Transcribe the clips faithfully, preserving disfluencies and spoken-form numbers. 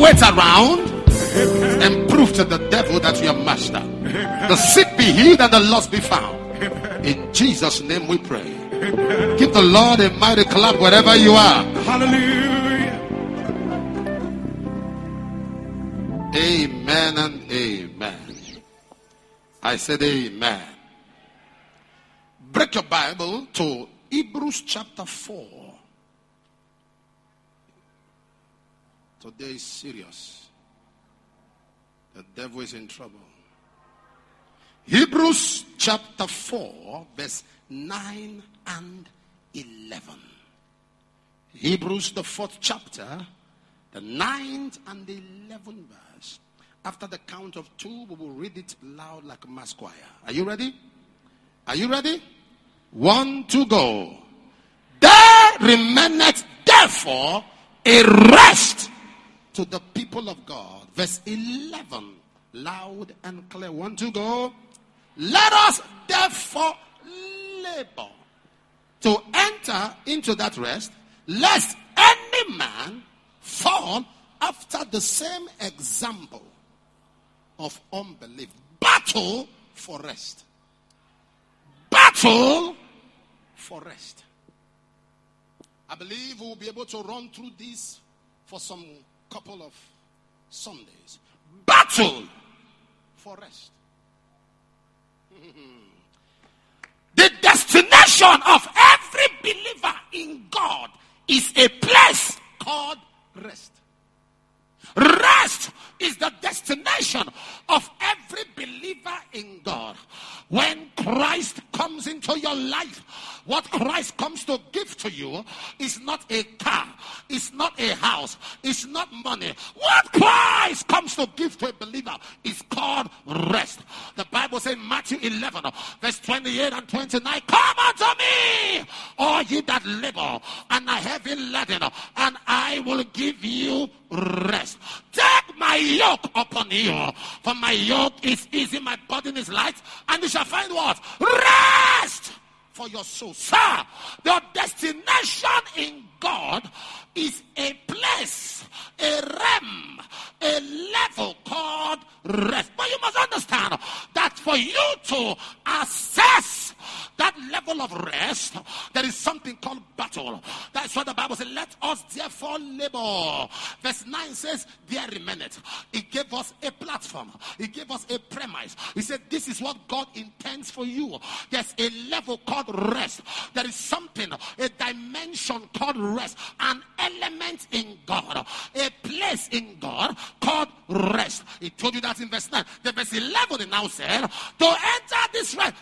wait around and prove to the devil that you are master. The sick be healed and the lost be found. In Jesus' name we pray. Give the Lord a mighty clap wherever you are. Hallelujah. Amen and amen. I said amen. Break your Bible to Hebrews chapter four. Today is serious. The devil is in trouble. Hebrews chapter four, verse nine and eleven. Hebrews, the fourth chapter, the ninth and the eleventh verse. After the count of two, we will read it loud like a mass choir. Are you ready? Are you ready? One, two, go. There remaineth therefore a rest to the people of God. Verse eleven, loud and clear. One, two, go. Let us therefore labor to enter into that rest, lest any man fall after the same example of unbelief. Battle for rest. Battle for rest. I believe we will be able to run through this for some couple of Sundays. Battle for rest. The destination of every believer in God is a place called rest. Rest is the destination of every believer in God. When Christ comes into your life, what Christ comes to give to you is not a car, it's not a house, it's not money. What Christ comes to give to a believer is called rest. The Bible says in Matthew eleven, verse twenty-eight and twenty-nine, come unto me, all ye that labor and are heavy laden, and I will give you rest. Take my yoke upon you, for my yoke is easy, my burden is light, and you shall find what? Rest for your soul. Sir, the destination in God is a place, a realm, a level called rest. But you must understand that for you to access that level of rest, there is something called battle. That's what the Bible says, let us therefore labor. Verse nine says, there remaineth. It gave us a platform. It gave us a premise. He said, this is what God intends for you. There's a level called rest. There is something, a dimension called rest. An element in God. A place in God called rest. He told you that in verse nine. The verse eleven it now said, to enter this rest,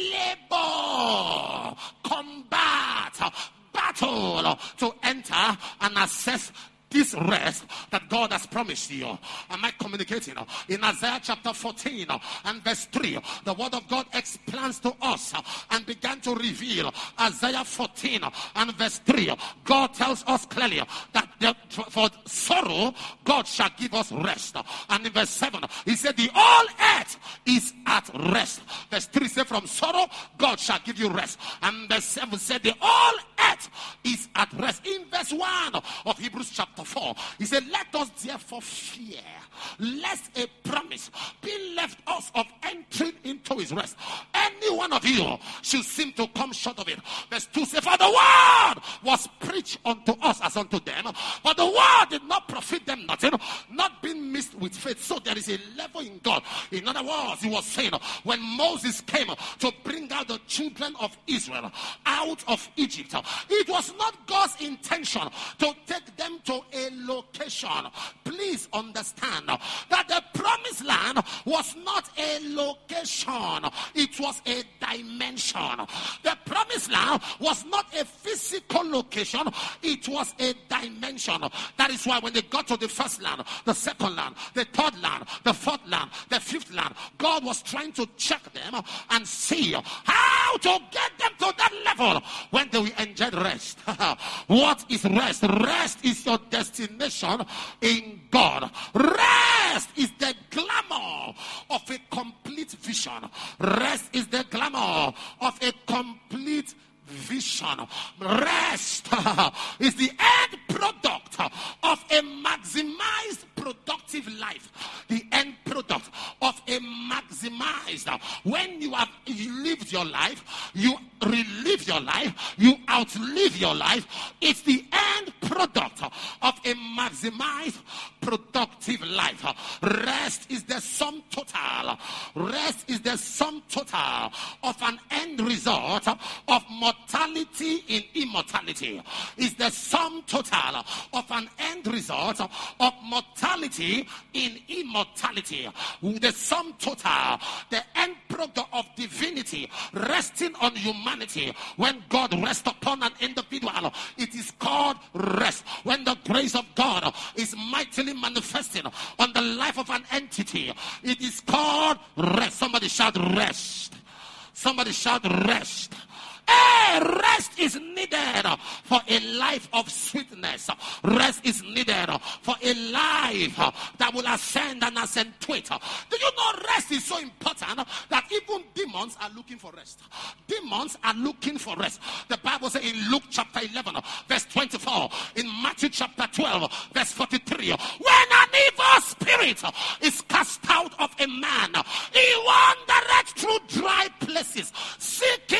labor, combat, battle, to enter and access this rest that God has promised you. Am I communicating? In Isaiah chapter fourteen and verse three, the word of God explains to us and began to reveal. Isaiah fourteen and verse three, God tells us clearly that the, for sorrow God shall give us rest. And in verse seven, he said the all earth is at rest. Verse three said from sorrow God shall give you rest. And verse seven said the all earth is at rest. In verse one of Hebrews chapter four, he said, let us therefore fear, lest a promise be left us of entering into his rest. Any one of you should seem to come short of it. Verse two says, for the word was preached unto us as unto them, but the word did not profit them nothing, not being mixed with faith. So there is a level in God. In other words, he was saying, when Moses came to bring out the children of Israel out of Egypt, it was not God's intention to take them to a location. Please understand that the promised land was not a location, it was a dimension. The promised land was not a physical location, it was a dimension. That is why when they got to the first land, the second land, the third land, the fourth land, the fifth land, God was trying to check them and see how to get them to that level when they will enjoy rest. What is rest? Rest is your destination in God. Rest is the glamour of a complete vision. Rest is the glamour of a complete vision. Rest is the end product of a maximized production productive life, the end product of a maximized. When you have lived your life, you relive your life, you outlive your life. It's the end product of a maximized productive life. Rest is the sum total. Rest is the sum total of an end result of mortality in immortality. Is the sum total of an end result of mortality in immortality. The sum total, the end product of divinity resting on humanity. When God rests upon an individual, it is called rest. When the grace of God is mightily manifesting on the life of an entity, it is called rest. Somebody shout rest. Somebody shout rest. Hey, rest is needed for a life of sweetness. Rest is needed for a life that will ascend and accentuate. Do you know rest is so important that even demons are looking for rest? Demons are looking for rest. The Bible says in Luke chapter eleven, verse twenty-four, in Matthew chapter twelve, verse forty-three, when an evil spirit is cast out of a man, he wandereth through dry places, seeking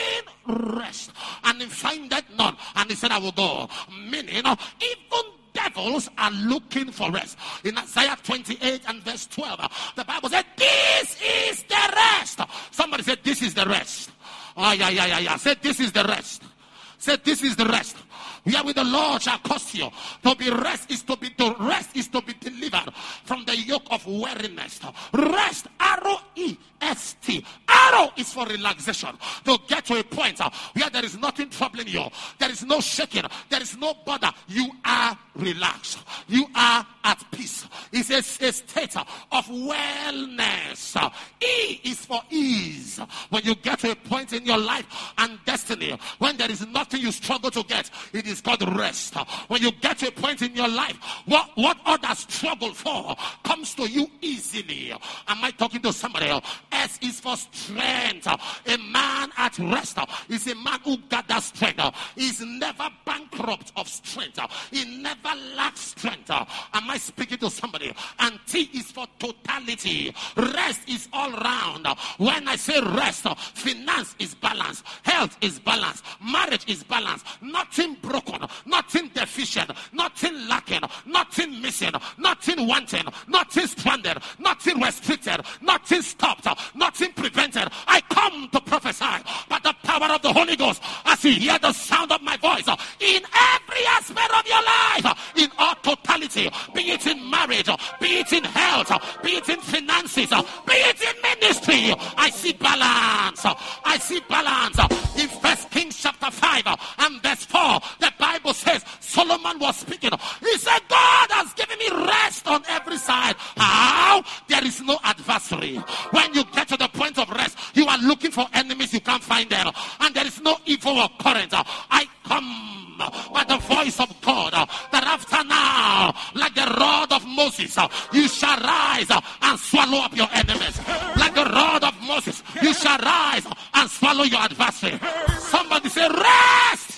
rest, and he findeth none, and he said, I will go. Meaning, even devils are looking for rest. In Isaiah twenty-eight and verse twelve, the Bible said, this is the rest. Somebody said, this is the rest. Oh, yeah, yeah, yeah, yeah. Said, this is the rest. Said, this is the rest. Wherewith the Lord shall cause you to be rest is to be to rest is to be delivered from the yoke of weariness. Rest, R O E S T. Arrow is for relaxation. To get to a point uh, where there is nothing troubling you. There is no shaking. There is no bother. You are relaxed. You are at peace. It's a, a state uh, of wellness. Uh, E is for ease. When you get to a point in your life and destiny when there is nothing you struggle to get, it is called rest. Uh, when you get to a point in your life, what, what others struggle for comes to you easily. Am I talking to somebody else? S is for strength. A man at rest is a man who gathers strength. He's never bankrupt of strength. He never lacks strength. Am I speaking to somebody? And T is for totality. Rest is all round. When I say rest, finance is balanced, health is balanced, marriage is balanced, nothing broken, nothing deficient, nothing lacking, nothing missing, nothing wanting, nothing stranded, nothing restricted, nothing stopped, nothing prevented. I come to prophesy by the power of the Holy Ghost as you hear the sound of my voice in every aspect of your life, in all totality, be it in marriage, be it in health, be it in finances, be it in ministry. I see balance. I see balance. In First Kings chapter five and verse four, the Bible says Solomon was speaking. He said, God has given me rest on every side. How? There is no adversary. When you get to the point of rest, you are looking for enemies, you can't find them, and there is no evil occurrence. I come by the voice of God that after now, like the rod of Moses, you shall rise and swallow up your enemies. Like the rod of Moses, you shall rise and swallow your adversary. Somebody say rest.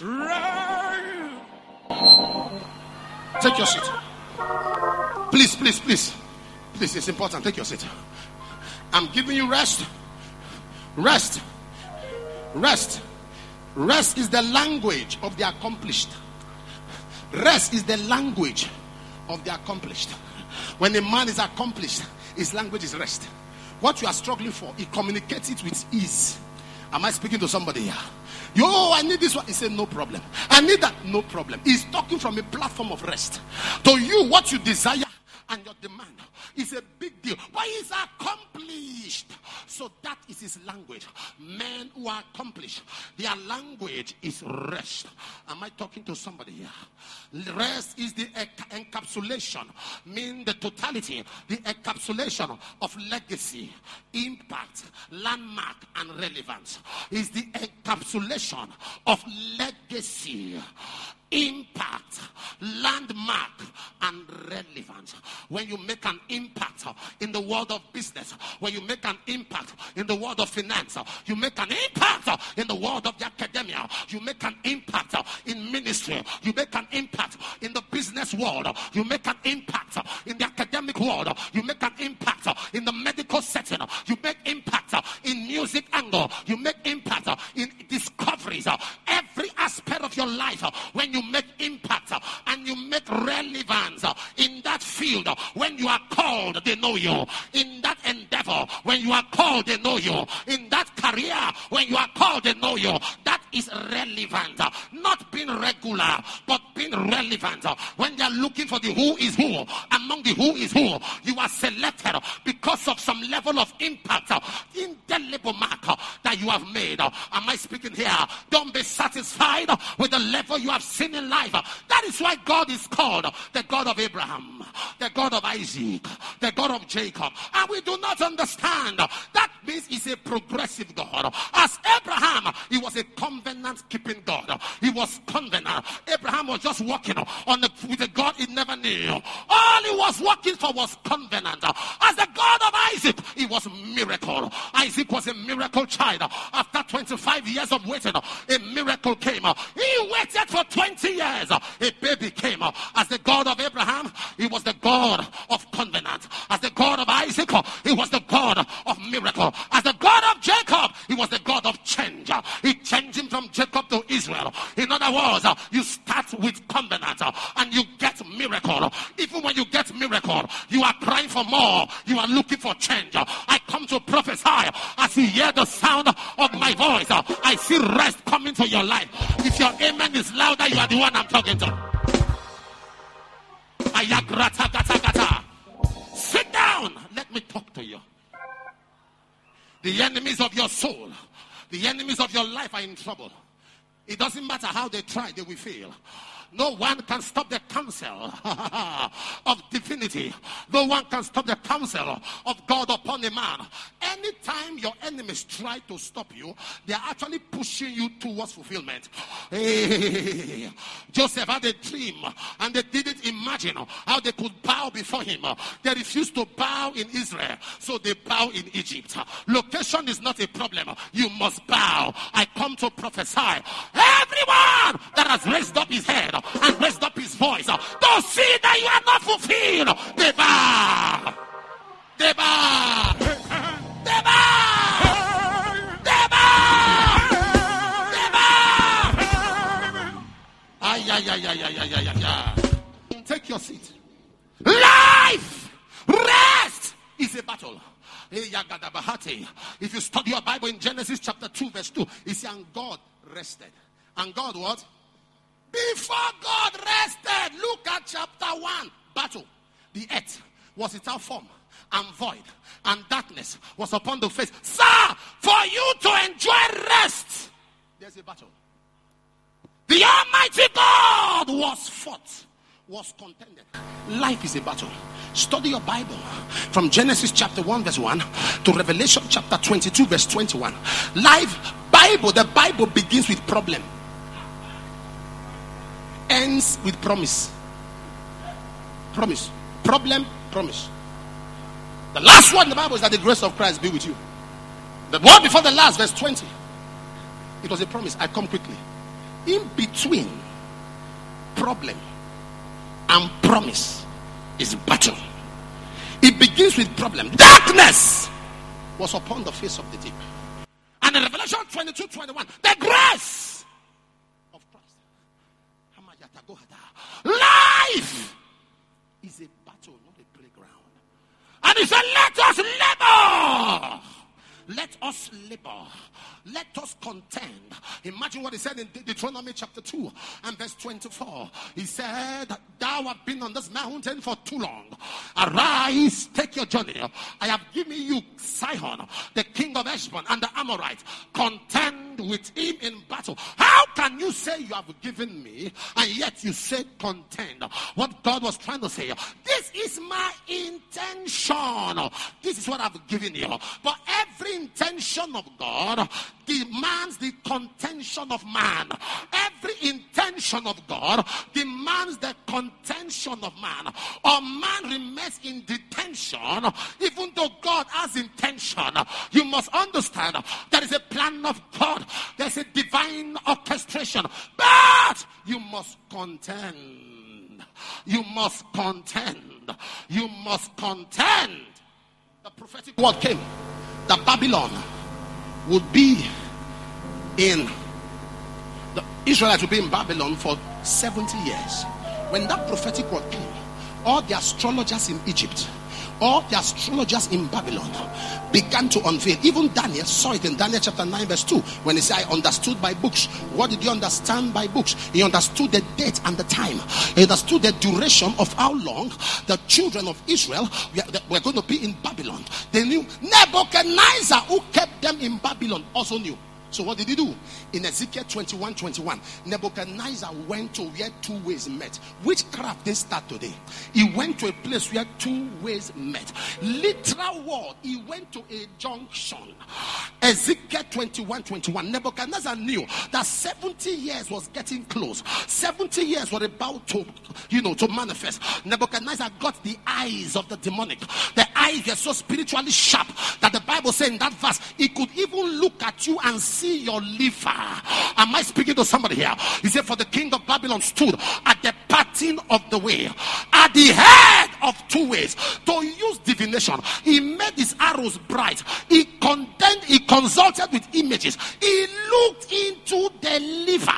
Take your seat. Please, please, please. Please, it's important. Take your seat. I'm giving you rest. Rest. Rest. Rest is the language of the accomplished. Rest is the language of the accomplished. When a man is accomplished, his language is rest. What you are struggling for, he communicates it with ease. Am I speaking to somebody here? Yo, I need this one. He said, no problem. I need that. No problem. He's talking from a platform of rest. To you, what you desire and your demand is a big deal, but he's accomplished. So that is his language. Men who are accomplished, their language is rest. Am I talking to somebody here? Rest is the encapsulation, mean the totality, the encapsulation of legacy, impact, landmark, and relevance. Is the encapsulation of legacy, impact, landmark, and relevance. When you make an impact in the world of business, when you make an impact in the world of finance, you make an impact in the world of the academia, you make an impact in ministry, you make an impact in the business world, you make an impact in the academic scientific world. You make an impact in the medical setting. You make impact in music angle. You make impact in discoveries. Every aspect of your life, when you make impact and you make relevance in that field, when you are called, they know you. In that endeavor, when you are called, they know you. In that career, when you are called, they know you. That is relevant. Not being regular, but being relevant. When they are looking for the who is who, among the who is who, you are selected because of some level of impact, indelible mark that you have made. Am I speaking here? Don't be satisfied with the level you have seen in life. That is why God is called the God of Abraham, the God of Isaac, the God of Jacob. And we do not understand. That means he's a progressive God. As Abraham, he was a covenant-keeping God. He was covenant. Abraham was just walking on the, with a God he never knew. All he was working for was covenant. As the God of Isaac, he was miracle. Isaac was a miracle child. After twenty-five years of waiting, a miracle came. He waited for twenty years. A baby came. As the God of Abraham, he was the God of covenant. As the God of Isaac, he was the God of miracle. As the God of Jacob, he was the God of change. He changed him from Jacob to Israel. In other words, you start with covenant and you get miracle. Even when you get miracle, you are crying for more. You are looking for change. I come to prophesy. As you hear the sound of my voice, I see rest coming to your life. If your amen is louder, you are the one I'm talking to. Sit down. Let me talk to you. The enemies of your soul, the enemies of your life are in trouble. It doesn't matter how they try, they will fail. No one can stop the counsel of divinity. No one can stop the counsel of God upon a man. Anytime your enemies try to stop you, they are actually pushing you towards fulfillment. Hey, Joseph had a dream and they didn't imagine how they could bow before him. They refused to bow in Israel, so they bow in Egypt. Location is not a problem. You must bow. I come to prophesy. Everyone that has raised up his head and raised up his voice to see that you are not fulfilled, they bow. They bow. They bow. They bow. They bow. Ay, ay, ay, ay, ay, ay, ay, ay. Take your seat. Life, rest is a battle. If you study your Bible in Genesis chapter two verse two, it says, and God rested. And God what? Before God rested, look at chapter one. Battle. The earth was without form and void, and darkness was upon the face. Sir, for you to enjoy rest, there's a battle. The Almighty God was fought, was contended. Life is a battle. Study your Bible from Genesis chapter one verse one to Revelation chapter twenty-two verse twenty-one. Life, Bible, the Bible begins with problem, ends with promise. Promise. Problem, promise. The last one in the Bible is that the grace of Christ be with you. The one before the last, verse twenty. It was a promise. I come quickly. In between problem and promise is battle. It begins with problem. Darkness was upon the face of the deep. And in Revelation twenty-two twenty-one, the grace of Christ. Life is a battle, not a playground. And he said, let us labor. Let us labor. Let us contend. Imagine what he said in Deuteronomy chapter two and verse twenty-four. He said, thou hast been on this mountain for too long. Arise, take your journey. I have given you Sihon, the king of Heshbon, and the Amorites. Contend with him in battle. How can you say you have given me, and yet you say contend? What God was trying to say, this is my intention. This is what I've given you. But every intention of God demands the contention of man. Every intention of God demands the contention of man. Or man remains in detention even though God has intention. You must understand there is a plan of God. There's a divine orchestration. But you must contend. You must contend. You must contend. The prophetic word came that Babylon would be in, the Israelites would be in Babylon for seventy years. When that prophetic word came, all the astrologers in Egypt, all the astrologers in Babylon began to unveil. Even Daniel saw it in Daniel chapter nine verse two, when he said, I understood by books. What did you understand by books? He understood the date and the time. He understood the duration of how long the children of Israel were going to be in Babylon. They knew. Nebuchadnezzar, who kept them in Babylon, also knew. So what did he do? In Ezekiel twenty-one twenty-one, Nebuchadnezzar went to where two ways met. Witchcraft they start today. He went to a place where two ways met. Literal word, he went to a junction. Ezekiel twenty-one twenty-one, Nebuchadnezzar knew that seventy years was getting close. seventy years were about to, you know, to manifest. Nebuchadnezzar got the eyes of the demonic. The eyes were so spiritually sharp that the Bible said in that verse, he could even look at you and see your liver. Am I speaking to somebody here? He said, for the king of Babylon stood at the parting of the way, at the head of two ways, to use divination. He made his arrows bright. He contend, he consulted with images. He looked into the liver.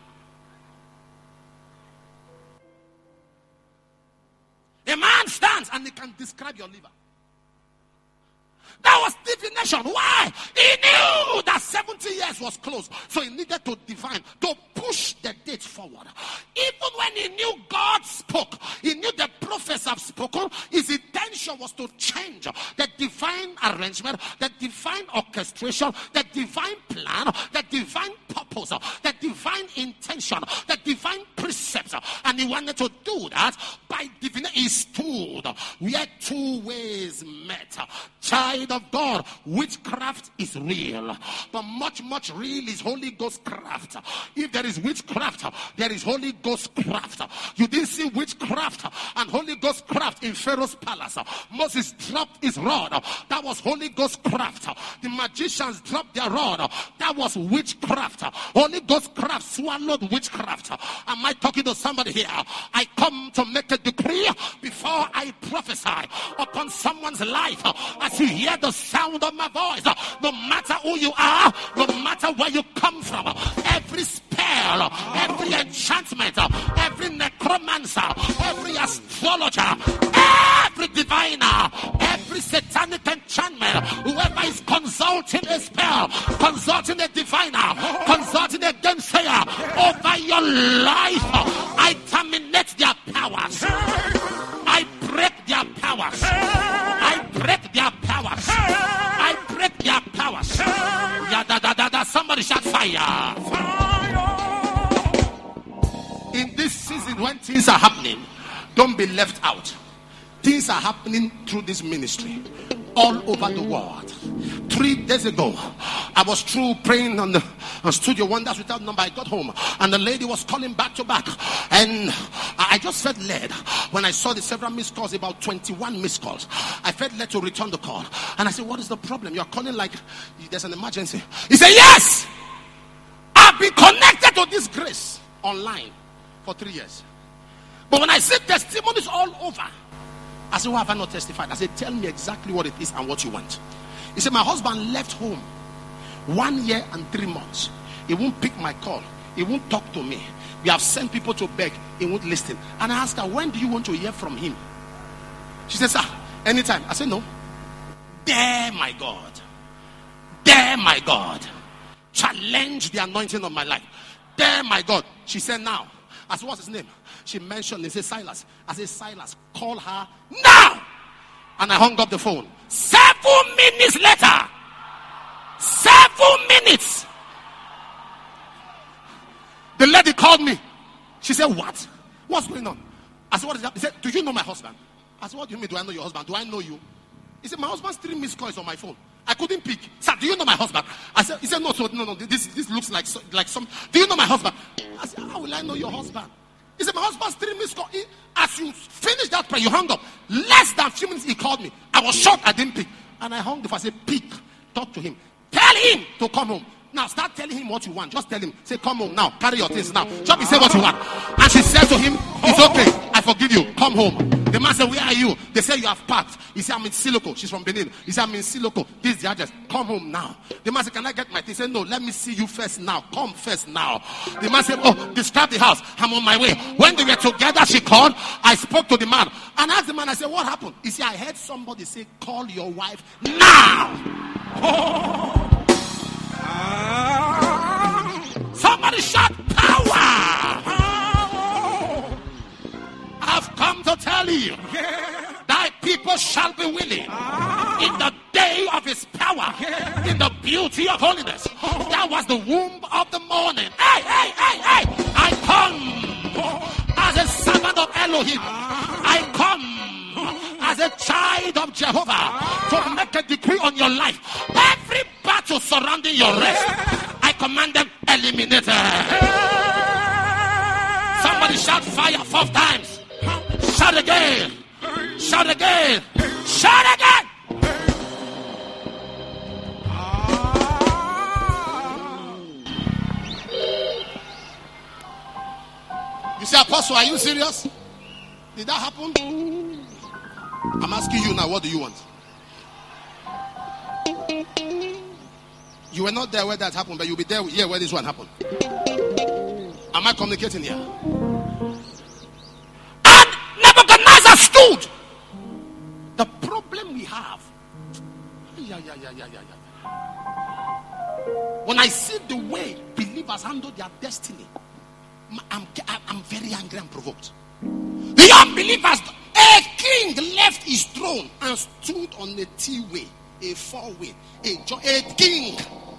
A man stands and he can describe your liver. That was divination. Why? He knew that seventy years was close. So he needed to divine, to push the date forward. Even when he knew God spoke, he knew the prophets have spoken, his intention was to change the divine arrangement, the divine orchestration, the divine plan, the divine purpose, the divine intention, the divine precepts. And he wanted to do that by divination. He stood where two ways met. Child of God, witchcraft is real, but much much real is Holy Ghost craft. If there is witchcraft, there is Holy Ghost craft. You didn't see witchcraft and Holy Ghost craft in Pharaoh's palace. Moses dropped his rod, that was Holy Ghost craft. The magicians dropped their rod, that was witchcraft. Holy Ghost craft swallowed witchcraft. Am I talking to somebody here? I come to make a decree before I prophesy upon someone's life. As you hear the sound of my voice, no matter who you are, no matter where you come from, every spell, every enchantment, every necromancer, every astrologer, every diviner, every satanic enchantment, whoever is consulting a spell, consulting a diviner, consulting a gamesayer over your life, I terminate their powers. I break their powers. I break their powers. I break their powers. Yeah, da, da, da, da. Somebody shout fire. In this season, when things are happening, don't be left out. Things are happening through this ministry all over the world. Three days ago, I was through praying on the on Studio Wonders Without Number. I got home and the lady was calling back to back, and I just felt led when I saw the several missed calls, about twenty-one missed calls. I felt led to return the call, and I said, what is the problem? You're calling like there's an emergency. He said, yes, I've been connected to this grace online for three years, but when I see testimonies all over, I said, why have I not testified? I said, tell me exactly what it is and what you want. He said, my husband left home one year and three months. He won't pick my call. He won't talk to me. We have sent people to beg. He won't listen. And I asked her, when do you want to hear from him? She said, sir, anytime. I said, no. There, my God. There, my God. Challenge the anointing of my life. There, my God. She said, now. I said, what's his name? She mentioned, he said, Silas. I said, Silas, call her now. And I hung up the phone. Seven minutes later. Seven minutes. The lady called me. She said, what? What's going on? I said, what is that? He said, do you know my husband? I said, what do you mean, do I know your husband? Do I know you? He said, my husband's three missed calls on my phone. I couldn't pick. Sir, do you know my husband? I said, he said, no, so, no, no, this, this looks like, like some, do you know my husband? I said, how will I know your husband? He said, my husband's three missed calls. As you finished that prayer, you hung up. Less than a few minutes, he called me. I was shocked, I didn't pick. And I hung the phone. I said, pick. Talk to him. Tell him to come home. Now start telling him what you want. Just tell him. Say, come home now. Carry your things now. Just say what you want. And she said to him, it's okay. I forgive you. Come home. The man said, where are you? They say you have packed. He said, I'm in Siloko. She's from Benin. He said, I'm in Siloko. This is the address. Come home now. The man said, can I get my thing? He said, no, let me see you first now. Come first now. The man said, oh, describe the house. I'm on my way. When they were together, she called. I spoke to the man. And I asked the man, I said, what happened? He said, I heard somebody say, call your wife now. Oh. Somebody shout power. I've come to tell you, thy people shall be willing in the day of his power, in the beauty of holiness. That was the womb of the morning. Hey, hey, hey, hey, I come as a servant of Elohim. I come as a child of Jehovah to make a decree on your life. Every battle surrounding your rest, I command them eliminated. Somebody shout fire four times. Shout again. Shout again. Shout again. You say, Apostle, are you serious? Did that happen? I'm asking you now, what do you want? You were not there where that happened, but you'll be there here where this one happened. Am I communicating here? And Nebuchadnezzar stood. The problem we have. Yeah, yeah, yeah, yeah, yeah, yeah. When I see the way believers handle their destiny, I'm, I'm very angry and provoked. The unbelievers, a king left his throne and stood on a T-way, a four-way, a, a king.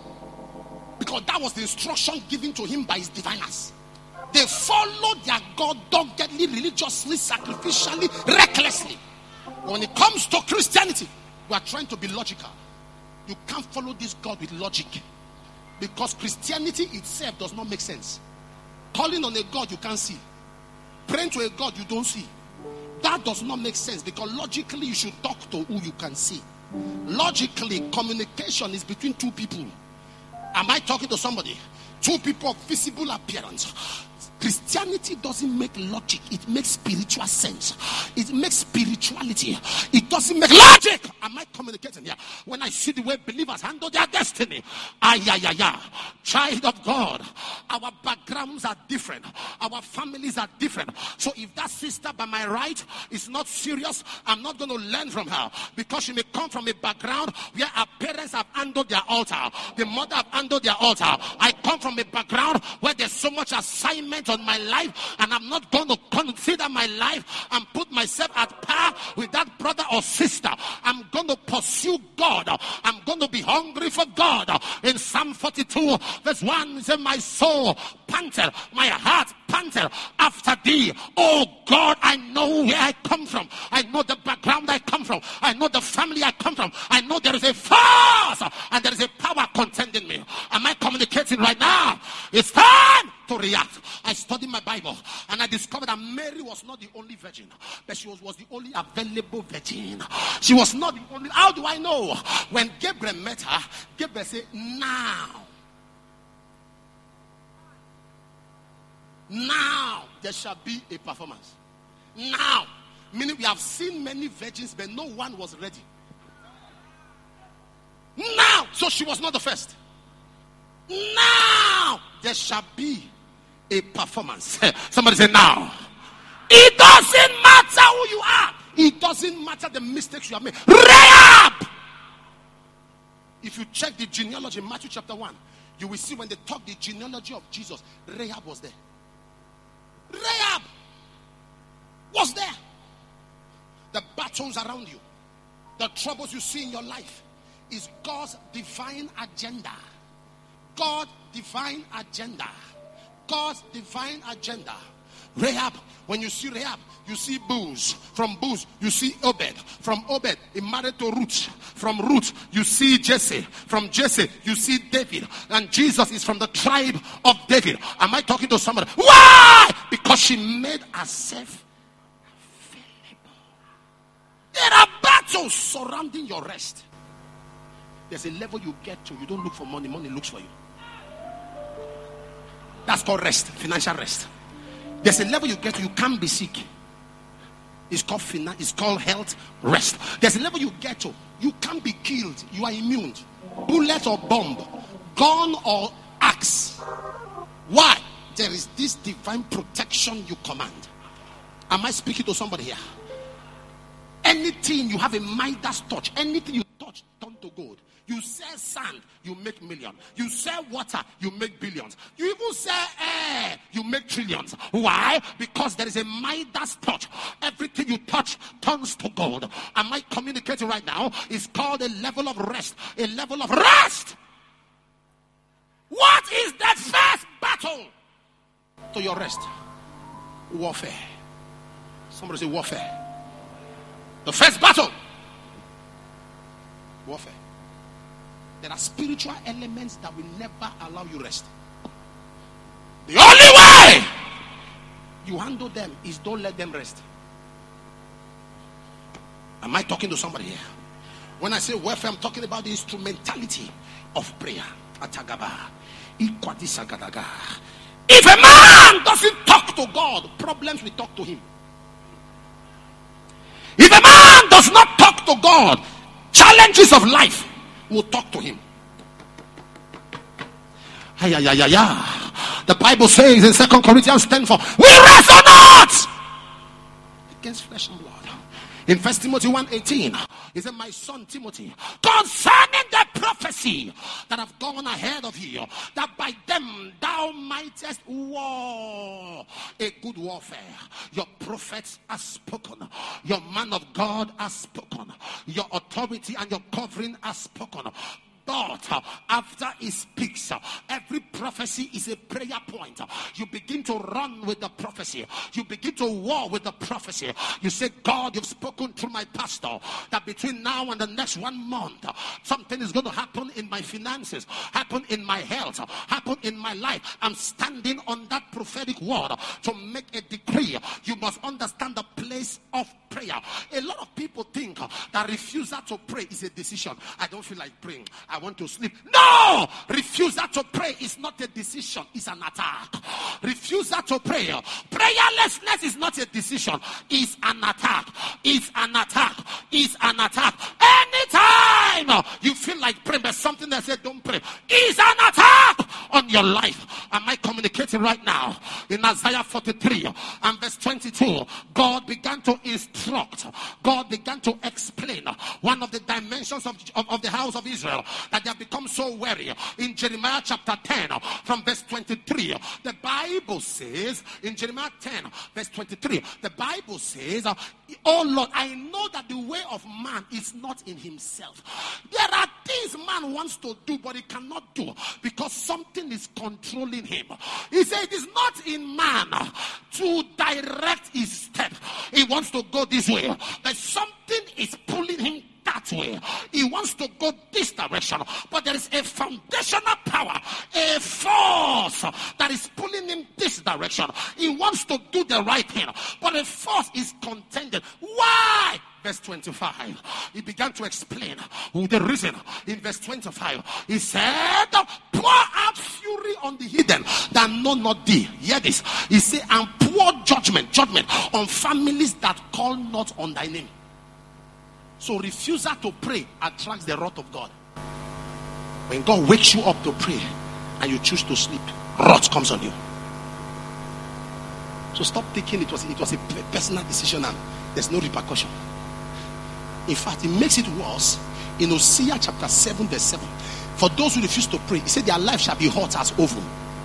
Because that was the instruction given to him by his diviners. They followed their God doggedly, religiously, sacrificially, recklessly. When it comes to Christianity, we are trying to be logical. You can't follow this God with logic. Because Christianity itself does not make sense. Calling on a God you can't see. Praying to a God you don't see. That does not make sense, because logically you should talk to who you can see. Logically, communication is between two people. Am I talking to somebody? Two people of visible appearance. Christianity doesn't make logic. It makes spiritual sense. It makes spirituality. It doesn't make logic. Am I communicating here? When I see the way believers handle their destiny. Ay, ay, ay, ay. Child of God. Our backgrounds are different. Our families are different. So if that sister by my right is not serious, I'm not going to learn from her. Because she may come from a background where our parents have handled their altar. The mother have handled their altar. I come from a background where there's so much assignment on my life, and I'm not going to consider my life and put myself at par with that brother or sister. I'm going to pursue God. I'm going to be hungry for God. In Psalm forty-two verse one, it says, my soul panted, my heart panted after thee. Oh God, I know where I come from. I know the background I come from. I know the family I come from. I know there is a force and there is a power contending me. Am I communicating right now? It's time to react. I studied my Bible and I discovered that Mary was not the only virgin, but she was, was the only available virgin. She was not the only. How do I know? When Gabriel met her, Gabriel said, now, now there shall be a performance. Now, meaning we have seen many virgins, but no one was ready. Now, so she was not the first. Now there shall be a performance. Somebody say now. It doesn't matter who you are. It doesn't matter the mistakes you have made. Rahab. If you check the genealogy in Matthew chapter one, you will see when they talk the genealogy of Jesus, Rahab was there. Rahab was there. The battles around you, the troubles you see in your life is God's divine agenda. God's divine agenda. God's divine agenda. Rahab, when you see Rahab, you see Booz. From Booz, you see Obed. From Obed, he married to Ruth. From Ruth, you see Jesse. From Jesse, you see David. And Jesus is from the tribe of David. Am I talking to somebody? Why? Because she made herself available. There are battles surrounding your rest. There's a level you get to. You don't look for money. Money looks for you. That's called rest. Financial rest. There's a level you get to. You can't be sick. It's called finance. It's called health. Rest. There's a level you get to. You can't be killed. You are immune. Bullet or bomb, gun or axe. Why? There is this divine protection you command. Am I speaking to somebody here? Anything you have a Midas touch, anything you touch, turn to gold. You sell sand, you make millions. You sell water, you make billions. You even sell air, you make trillions. Why? Because there is a Midas touch. Everything you touch turns to gold. Am I communicating right now? It's called a level of rest. A level of rest. What is that first battle to your rest? Warfare. Somebody say warfare. The first battle. Warfare. There are spiritual elements that will never allow you rest. The only way you handle them is don't let them rest. Am I talking to somebody here? When I say warfare, I'm talking about the instrumentality of prayer. Atagaba. If a man doesn't talk to God, problems will talk to him. If a man does not talk to God, challenges of life will talk to him. Ay, ay, ay, ay, ay. The Bible says in Second Corinthians ten four, we wrestle not against flesh and blood. In First Timothy one eighteen, he said, my son Timothy, concerning the prophecy that have gone ahead of you, that by them thou mightest war a good warfare. Your prophets are spoken. Your man of God has spoken. Your authority and your covering are spoken. But uh, after he speaks, uh, every prophecy is a prayer point. Uh, you begin to run with the prophecy. You begin to war with the prophecy. You say, God, you've spoken through my pastor that between now and the next one month, uh, something is going to happen in my finances, happen in my health, uh, happen in my life. I'm standing on that prophetic word uh, to make a decree. You must understand the place of prayer. A lot of people think uh, that refusal to pray is a decision. I don't feel like praying. I want to sleep. No! Refusal to pray is not a decision, it's an attack. Refusal to pray. Prayerlessness is not a decision, it's an attack. It's an attack. It's an attack. Anytime you feel like praying, there's something that says don't pray. It's an attack on your life. Am I communicating right now? In Isaiah forty-three and verse twenty-two, God began to instruct. God began to explain one of the dimensions of, of, of the house of Israel, that they have become so weary. In Jeremiah chapter ten from verse twenty-three, the Bible says, in Jeremiah ten verse twenty-three, the Bible says, oh Lord, I know that the way of man is not in himself. There are things man wants to do but he cannot do because something is controlling him. He said it is not in man to direct his step. He wants to go this way, but something is pulling him that way. He wants to go this direction, but there is a foundational power, a force that is pulling him this direction. He wants to do the right thing, but a force is contending. Why? Verse twenty-five, he began to explain the reason. In verse twenty-five, he said, pour out fury on the hidden that know not thee. Hear this. He said, and pour judgment, judgment on families that call not on thy name. So refusal to pray attracts the wrath of God. When God wakes you up to pray and you choose to sleep, wrath comes on you. So stop thinking it was, it was a personal decision and there's no repercussion. In fact, it makes it worse. In Hosea chapter seven verse seven, for those who refuse to pray, he said their life shall be hot as oven.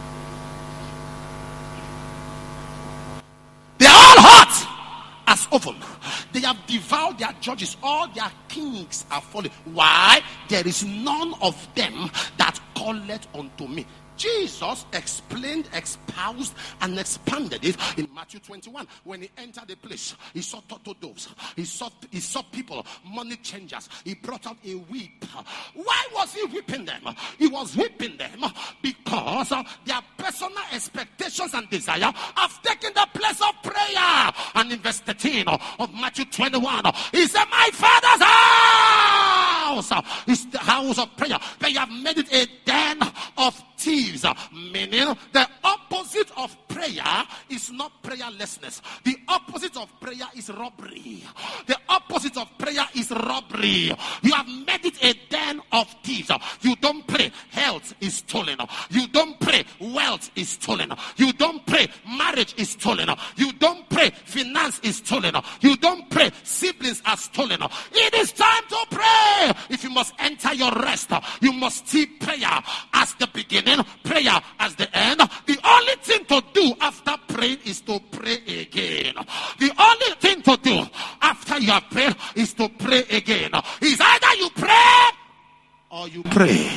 They are all hot as oven. They have devoured their judges. All their kings are fallen. Why? There is none of them that calleth unto me. Jesus explained, espoused, and expanded it in Matthew twenty-one. When he entered the place, he saw turtle doves. He saw, he saw people, money changers. He brought out a whip. Why was he whipping them? He was whipping them because their personal expectations and desire have taken the place of prayer. And in verse thirteen of Matthew twenty-one, he said, my Father's house is the house of prayer, but you have made it a den of thieves. Meaning the opposite opposite of prayer is not prayerlessness. The opposite of prayer is robbery. The opposite of prayer is robbery. You have made it a den of thieves. You don't pray, health is stolen. You don't pray, wealth is stolen. You don't pray, marriage is stolen. You don't pray, finance is stolen. You don't pray, siblings are stolen. It is time to pray. If you must enter your rest, you must see prayer as the beginning, prayer as the end. The only thing to do after praying is to pray again. The only thing to do after you have prayed is to pray again. It's either you pray or you pray.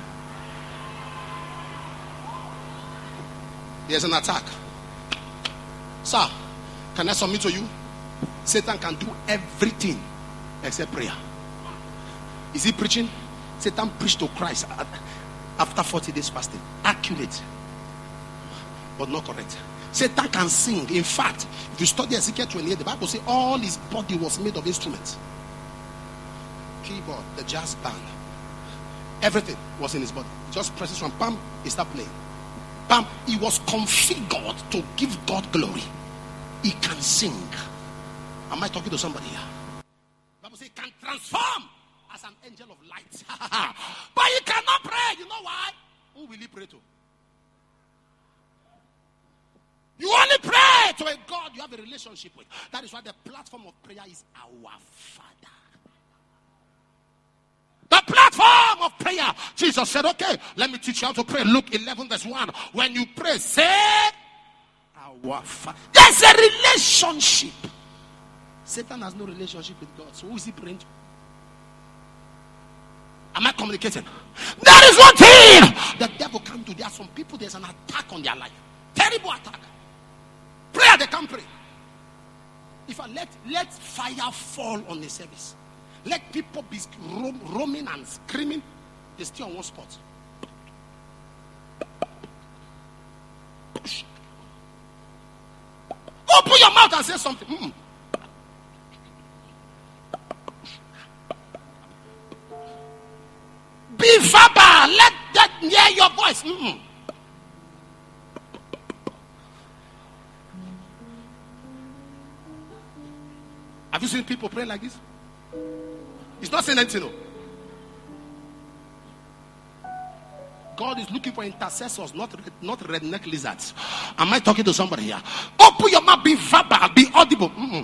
There's an attack. Sir, can I submit to you? Satan can do everything except prayer. Is he preaching? Satan preached to Christ after forty days fasting. Accurate, but not correct. Satan can sing. In fact, if you study Ezekiel twenty-eight, the Bible says all his body was made of instruments. Keyboard, the jazz band, everything was in his body. He just presses from palm, he starts playing. Bam, he was configured to give God glory. He can sing. Am I talking to somebody here? The Bible says he can transform as an angel of light. But he cannot pray. You know why? Who will he pray to? You only pray to a God you have a relationship with. That is why the platform of prayer is our Father. The platform of prayer. Jesus said, okay, let me teach you how to pray. Luke eleven verse one. When you pray, say, our Father. There's a relationship. Satan has no relationship with God. So who is he praying to? Am I communicating? That is one thing the devil can't do. There are some people, there's an attack on their life. Terrible attack. Prayer, they can't pray. If I let, let fire fall on the service. Let people be roam, roaming and screaming. They stay on one spot. Open your mouth and say something. Mm-mm. Be verbal. Let that hear your voice. Mm-mm. Have you seen people pray like this? It's not saying anything. No. God is looking for intercessors, not not redneck lizards. Am I talking to somebody here? Open your mouth, be verbal, be audible. Mm-mm.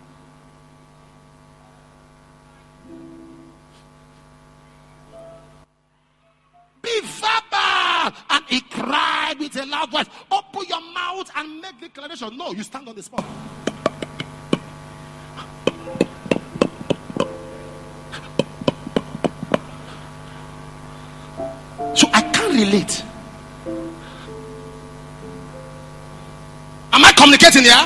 Be verbal. And he cried with a loud voice. Open your mouth and make declaration. No, you stand on the spot. So I can't relate. Am I communicating here?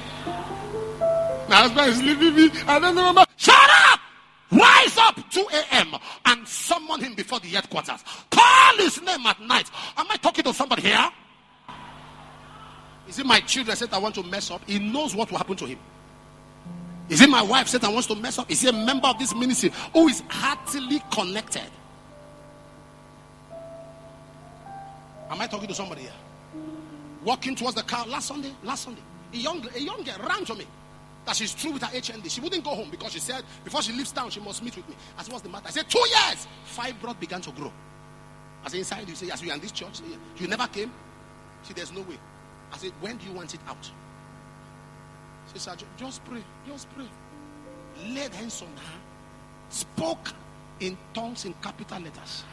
My husband is leaving me. I don't know. Shut up! Rise up two a.m. and summon him before the headquarters. Call his name at night. Am I talking to somebody here? Is it my children said I want to mess up? He knows what will happen to him. Is it my wife said I want to mess up? Is he a member of this ministry who is heartily connected? Am I talking to somebody here? Walking towards the car last Sunday, last Sunday, a young, a young girl ran to me that she's through with her H N D. She wouldn't go home because she said before she leaves town she must meet with me. I said, what's the matter? I said, two years. Fibroid began to grow. I said, inside you say, yes, you are in this church. You never came. She said, there's no way. I said, when do you want it out? She said, just pray, just pray. Laid hands on her, spoke in tongues in capital letters.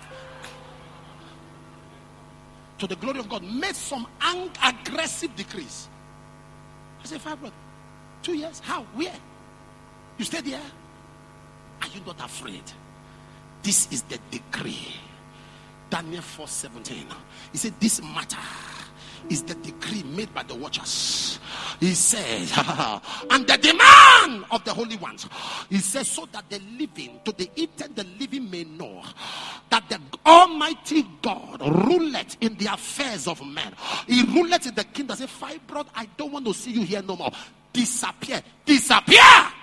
To the glory of God, made some ang- aggressive decrees. I said, fibroid, two years? How? Where? You stayed there? Are you not afraid? This is the decree. Daniel four seventeen. He said, this matter is the decree made by the watchers. He says, and the demand of the holy ones. He says, so that the living, to the eaten, the living may know that the Almighty God ruleth in the affairs of men. He ruleth in the kingdom. Say, fibroid, I don't want to see you here no more. Disappear. Disappear.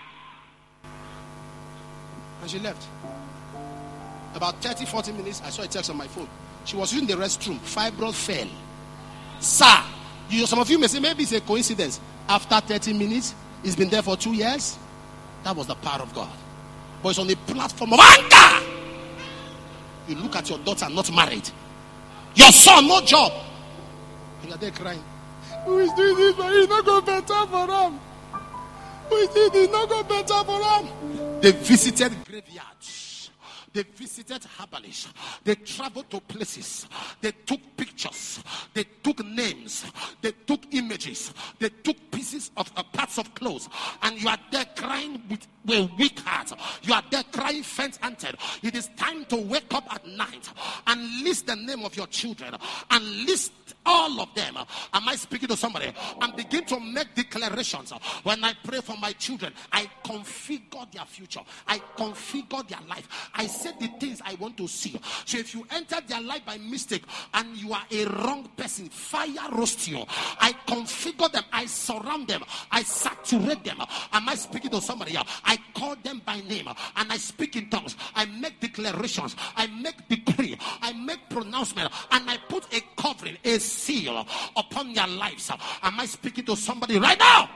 And she left. About thirty, forty minutes, I saw a text on my phone. She was in the restroom. Fibroid fell. Sir, You, some of you may say maybe it's a coincidence. After thirty minutes, it's been there for two years. That was the power of God. But it's on the platform of anger. You look at your daughter not married. Your son no job. And you're there crying. Who is doing this? But it's not going better for them. Who is doing this? Not going better for them. They visited graveyards. They visited herbalists. They traveled to places. They took pictures. They took names. They took images. They took pieces of uh, parts of clothes. And you are there crying with a weak heart. You are there crying faint-hearted. It is time to wake up at night and list the name of your children and list all of them. Am I speaking to somebody? And begin to make declarations. When I pray for my children, I configure their future. I configure their life. I say the things I want to see. So if you enter their life by mistake and you are a wrong person, fire roast you. I configure them. I surround them. I saturate them. Am I speaking to somebody here? I call them by name and I speak in tongues. I make declarations. I make decree. I make pronouncement. And I put a covering, a seal upon their lives. Am I speaking to somebody right now?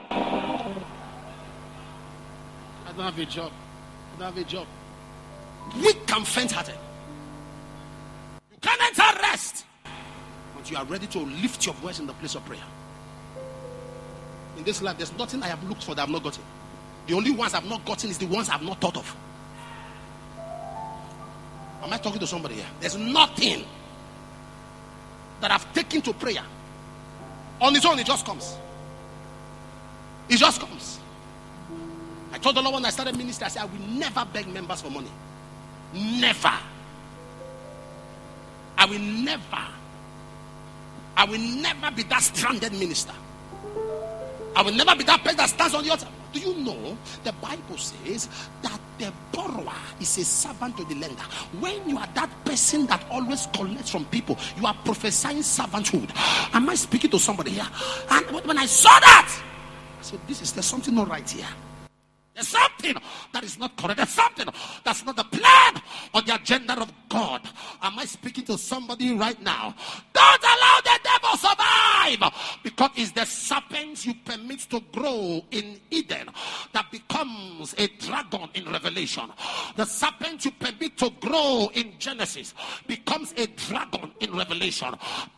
I don't have a job. I don't have a job. Weak and faint-hearted. You can't enter rest until you are ready to lift your voice in the place of prayer. In this life, there's nothing I have looked for that I have not gotten. The only ones I have not gotten is the ones I have not thought of. Am I talking to somebody here? There's nothing that I've taken to prayer. On its own, it just comes. It just comes. I told the Lord when I started ministry, I said, I will never beg members for money. Never. I will never. I will never be that stranded minister. I will never be that person that stands on the altar. Do you know the Bible says that the borrower is a servant to the lender? When you are that person that always collects from people, you are prophesying servanthood. Am I speaking to somebody here? And when I saw that, I said, this is, there's something not right here. There's something that is not correct. There's something that's not the plan or the agenda of God. Am I speaking to somebody right now? Don't allow the devil survive, because it's the serpent you permit to grow in Eden that becomes a dragon in Revelation. The serpent you permit to grow in Genesis becomes a dragon in Revelation.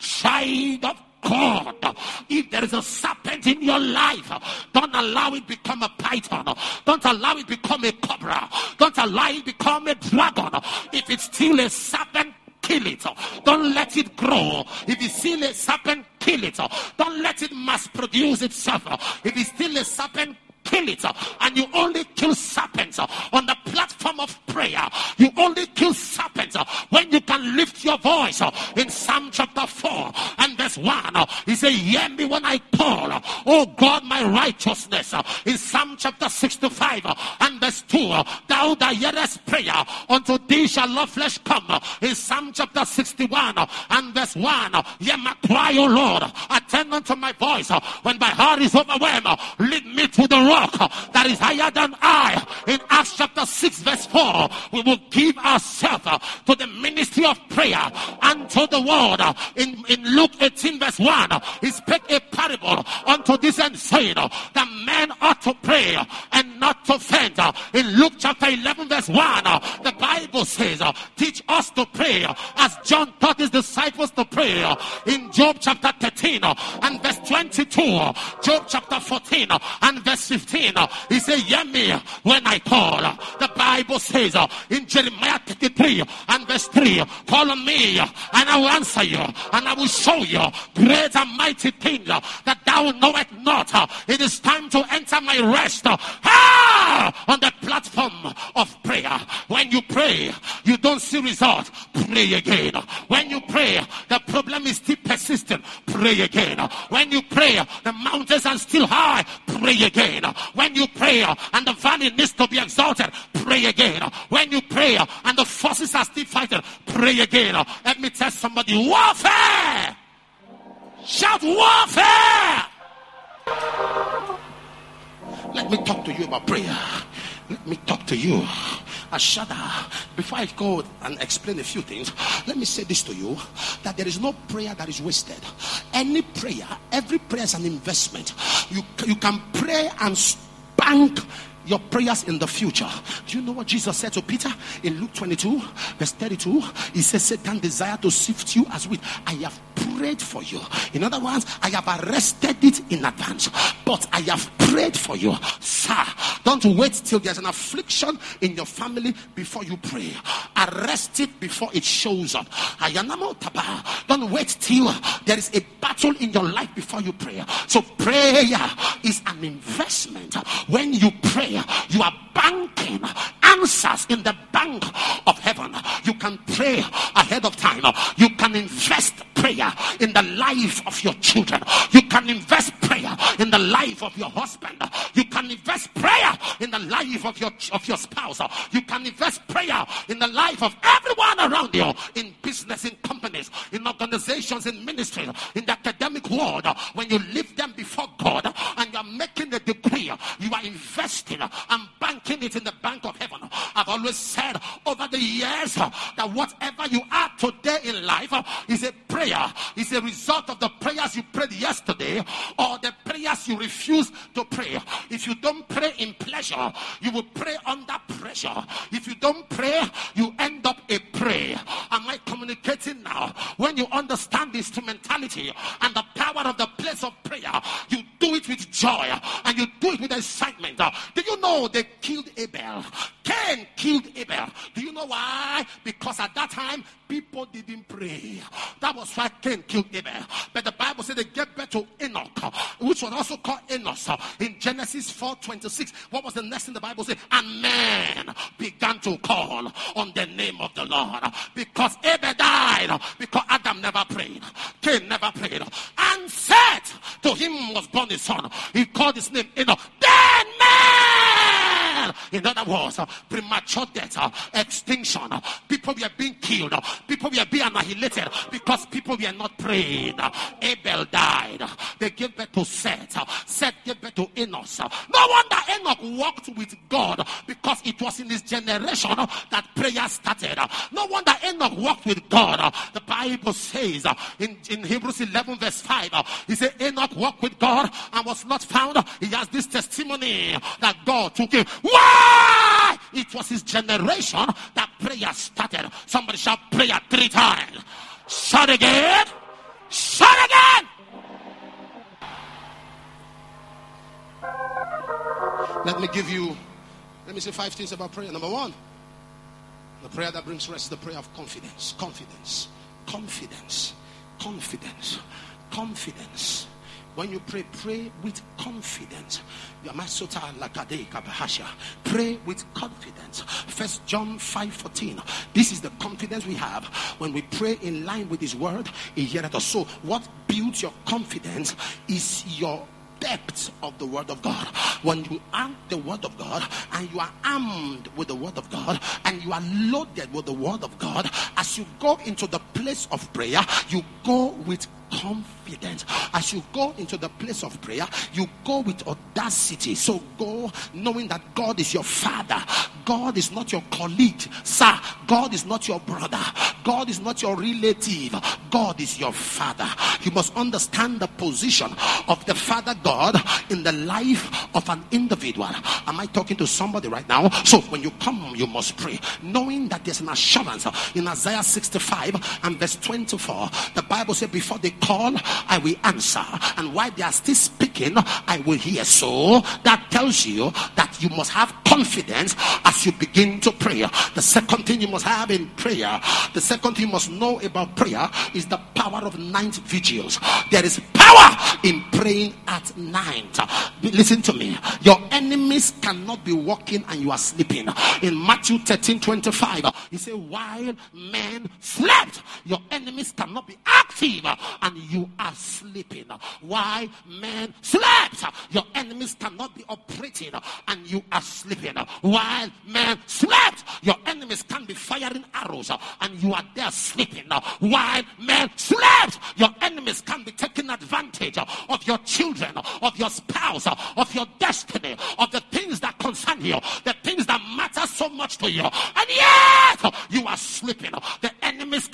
Child of God, if there is a serpent in your life, don't allow it become a python. Don't allow it become a cobra. Don't allow it become a dragon. If it's still a serpent, kill it. Don't let it grow. If it's still a serpent, kill it. Don't let it mass produce itself. If it's still a serpent, kill it. And you only kill serpents on the platform of prayer. You only kill serpents when you can lift your voice. In Psalm chapter four and verse one, he said, hear me when I call, oh God, my righteousness. In Psalm chapter sixty-five and verse two, thou that hearest prayer, unto thee shall all flesh come. In Psalm chapter sixty-one and verse one, hear my cry, O Lord, attend unto my voice. When my heart is overwhelmed, lead me to the rock that is higher than I. In Acts chapter six verse four, we will give ourselves to the ministry of prayer and to the word. In, in Luke eighteen verse one, he spake a parable unto this end, saying that men ought to pray and not to faint. In Luke chapter eleven verse one, the Bible says, teach us to pray as John taught his disciples to pray. In Job chapter thirteen and verse twenty-two, Job chapter fourteen and verse fifteen, he said, hear me when I call. The Bible says in Jeremiah thirty-three and verse three, call on me and I will answer you, and I will show you great and mighty things that thou knowest not. It is time to enter my rest ah, on the platform of prayer. When you pray, you don't see results, pray again. When you pray, the problem is still persistent, pray again. When you pray, the mountains are still high, pray again. When you pray and the valley needs to be exalted, pray again. When you pray and the forces are still fighting, pray again. Let me tell somebody, warfare! Shout warfare! Let me talk to you about prayer. Let me talk to you. Ashada. Before I go and explain a few things, let me say this to you, that there is no prayer that is wasted. any prayer, every prayer is an investment. You, you can pray and bank your prayers in the future. Do you know what Jesus said to Peter in Luke twenty-two verse thirty-two? He says, Satan desire to sift you as wheat. I have prayed for you. In other words, I have arrested it in advance, but I have prayed for you. Sir, don't wait till there's an affliction in your family before you pray. Arrest it before it shows up. Don't wait till there is a battle in your life before you pray. So prayer is an investment. When you pray, you are banking answers in the bank of heaven. You can pray ahead of time. You can invest prayer in the life of your children. You can invest prayer in the life of your husband. You can invest prayer in the life of your of your spouse. You can invest prayer in the life of everyone around you, in business, in companies, in organizations, in ministries, in the academic world. When you lift them before God and you are making a decree, you are investing and banking it in the bank of heaven. I've always said over the years that whatever you are today in life is a prayer, is a result of the prayers you prayed yesterday or the prayers you refuse to pray. If you don't pray in pleasure, you will pray under pressure. If you don't pray, you end up a prey. Am I communicating now? When you understand the instrumentality and the power of the place of prayer, you do it with joy and you do it with excitement. Do you know they killed Abel? Cain killed Abel. Do you know why? Because at that time people didn't pray. That was why Cain killed Abel. But the Bible said they gave birth to Enoch, which was also called Enos. In Genesis four twenty-six, what was the next thing the Bible said? And man began to call on the name of the Lord, because Abel died because Adam never prayed, Cain never prayed. And Seth, to him was born his son. He called his name Enoch. Then man, in other words, premature death, extinction. People were being killed. People were being annihilated because people were not praying. Abel died. They gave birth to Seth. Seth gave birth to Enos. No wonder Enoch walked with God, because it was in his generation that prayer started. No wonder Enoch walked with God. The Bible says in, in Hebrews eleven verse five, he said Enoch walked with God and was not found. He has this testimony that God took him. Why? It was his generation that prayer started. Somebody shout prayer three times. Shout again. Shout again. Let me give you, let me say five things about prayer. Number one, the prayer that brings rest is the prayer of confidence. Confidence. Confidence. Confidence. Confidence. When you pray, pray with confidence. Pray with confidence. First John five fourteen. This is the confidence we have when we pray in line with his word. He heareth us. So what builds your confidence is your depth of the word of God. When you arm the word of God and you are armed with the word of God and you are loaded with the word of God, as you go into the place of prayer, you go with confidence. As you go into the place of prayer, you go with audacity. So go knowing that God is your father. God is not your colleague, sir. God is not your brother. God is not your relative. God is your father. You must understand the position of the Father God in the life of an individual. Am I talking to somebody right now? So when you come, you must pray, knowing that there's an assurance. In Isaiah sixty-five and verse twenty-four, the Bible said, before they call, I will answer, and while they are still speaking, I will hear. So that tells you that you must have confidence as you begin to pray. The second thing you must have in prayer, the second thing you must know about prayer is the power of night vigils. There is power in praying at night. Listen to me. Your enemies cannot be walking and you are sleeping. In Matthew thirteen twenty-five, he said, while men slept, your enemies cannot be active and you are sleeping. While men slept, your enemies cannot be operating and you are sleeping. While men slept, your enemies can't be firing arrows and you are there sleeping. While men slept, your enemies can't be taking advantage of your children, of your spouse, of your destiny, of the things that concern you, the things that matter so much to you, and yet you are sleeping. The enemies can be messing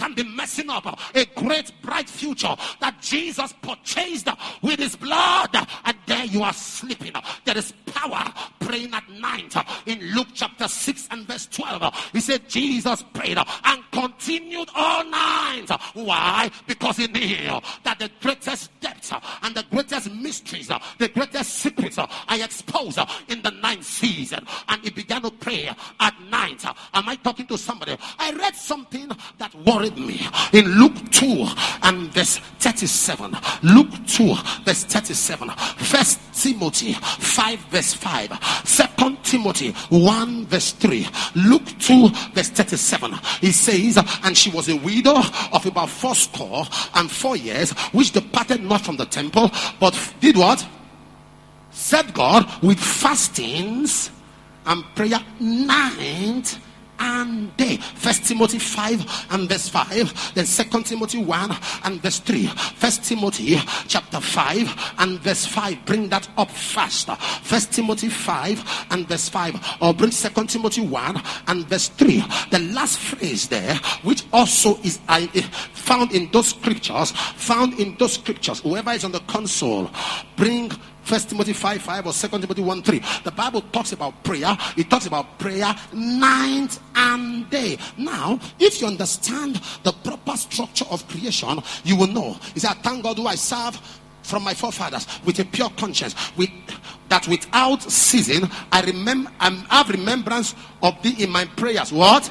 dressing up a great bright future that Jesus purchased with his blood, and there you are sleeping. There is power praying at night. In Luke chapter six and verse twelve, he said Jesus prayed and continued all night. Why? Because he knew that the greatest depths and the greatest mysteries, the greatest secrets are exposed in the ninth season. And he began to pray at night. Am I talking to somebody? I read something that worried me in Luke two and verse thirty-seven. Luke two verse thirty-seven. First Timothy five verse five. Second Timothy one verse three. Luke two verse thirty-seven. He says, and she was a widow of about fourscore and four years, which departed not from the temple, but did what? Served God with fastings and prayer night and day. First Timothy five and verse five. Then Second Timothy one and verse three. First Timothy chapter five and verse five. Bring that up faster. First Timothy five and verse five. Or bring Second Timothy one and verse three. The last phrase there, which also is I found in those scriptures, found in those scriptures. Whoever is on the console, bring First Timothy five five or Second Timothy one three. The Bible talks about prayer. It talks about prayer night and day. Now, if you understand the proper structure of creation, you will know. He said, thank God who I serve from my forefathers with a pure conscience, with that without ceasing I remember I have remembrance of thee in my prayers. What?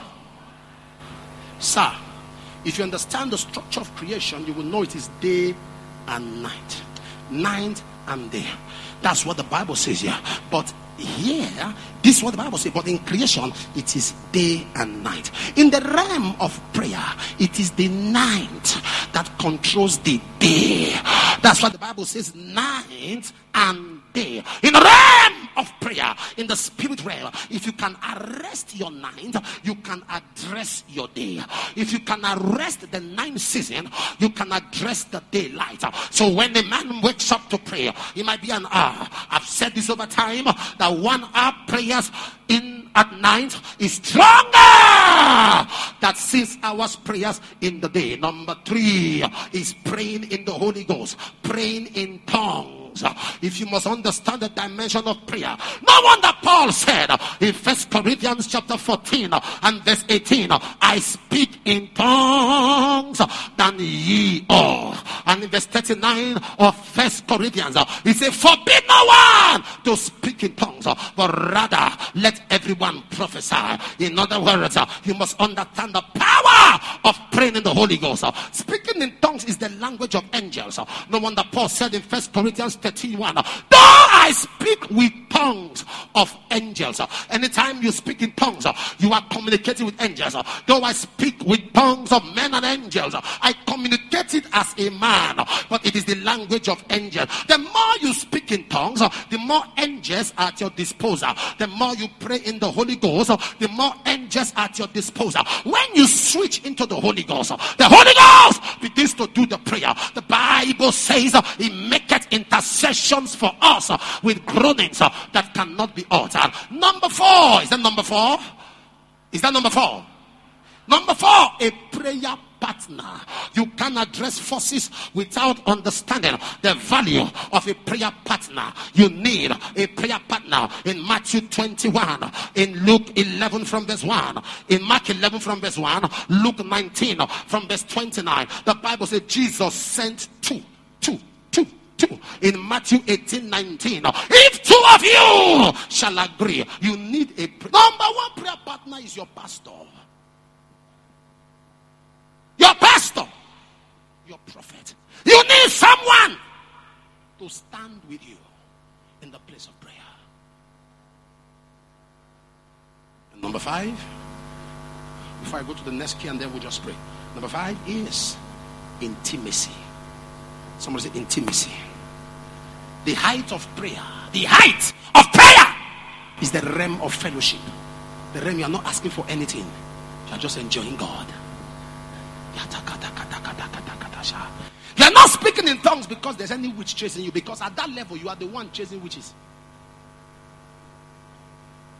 Sir, if you understand the structure of creation, you will know it is day and night. Night and day. That's what the Bible says here. But here, this is what the Bible says. But in creation, it is day and night. In the realm of prayer, it is the night that controls the day. That's what the Bible says. Night and day. In the realm of prayer, in the spirit realm, if you can arrest your night, you can address your day. If you can arrest the ninth season, you can address the daylight. So when a man wakes up to pray, it might be an hour. I've said this over time, that one hour prayers in at night is stronger than six hours prayers in the day. Number three is praying in the Holy Ghost, praying in tongues. If you must understand the dimension of prayer, no wonder Paul said in First Corinthians chapter fourteen and verse eighteen, I speak in tongues than ye all. And in verse thirty-nine of First Corinthians, he said, forbid no one to speak in tongues, but rather let everyone prophesy. In other words, you must understand the power of praying in the Holy Ghost. Speaking in tongues is the language of angels. No wonder Paul said in First Corinthians thirty-one, though I speak with tongues of angels. Anytime you speak in tongues, you are communicating with angels. Though I speak with tongues of men and angels, I communicate it as a man, but it is the language of angels. The more you speak in tongues, the more angels are at your disposal. The more you pray in the Holy Ghost, the more angels are at your disposal. When you switch into the Holy Ghost, the Holy Ghost begins to do the prayer. The Bible says he maketh intercessions for us with groanings that cannot be uttered. Number four. Is that number four? Is that number four? Number four, a prayer partner. You can address forces without understanding the value of a prayer partner. You need a prayer partner. In Matthew twenty-one, in Luke eleven from verse one, in Mark eleven from verse one, Luke nineteen from verse twenty-nine, the Bible says Jesus sent two, two, two. Two. In Matthew eighteen nineteen, if two of you shall agree, you need a pr- number one prayer partner is your pastor, your pastor, your prophet. You need someone to stand with you in the place of prayer. And number five, before I go to the next key and then we'll just pray. Number five is intimacy. Somebody say intimacy. The height of prayer, the height of prayer is the realm of fellowship. The realm you are not asking for anything, you are just enjoying God. You are not speaking in tongues because there's any witch chasing you, because at that level you are the one chasing witches.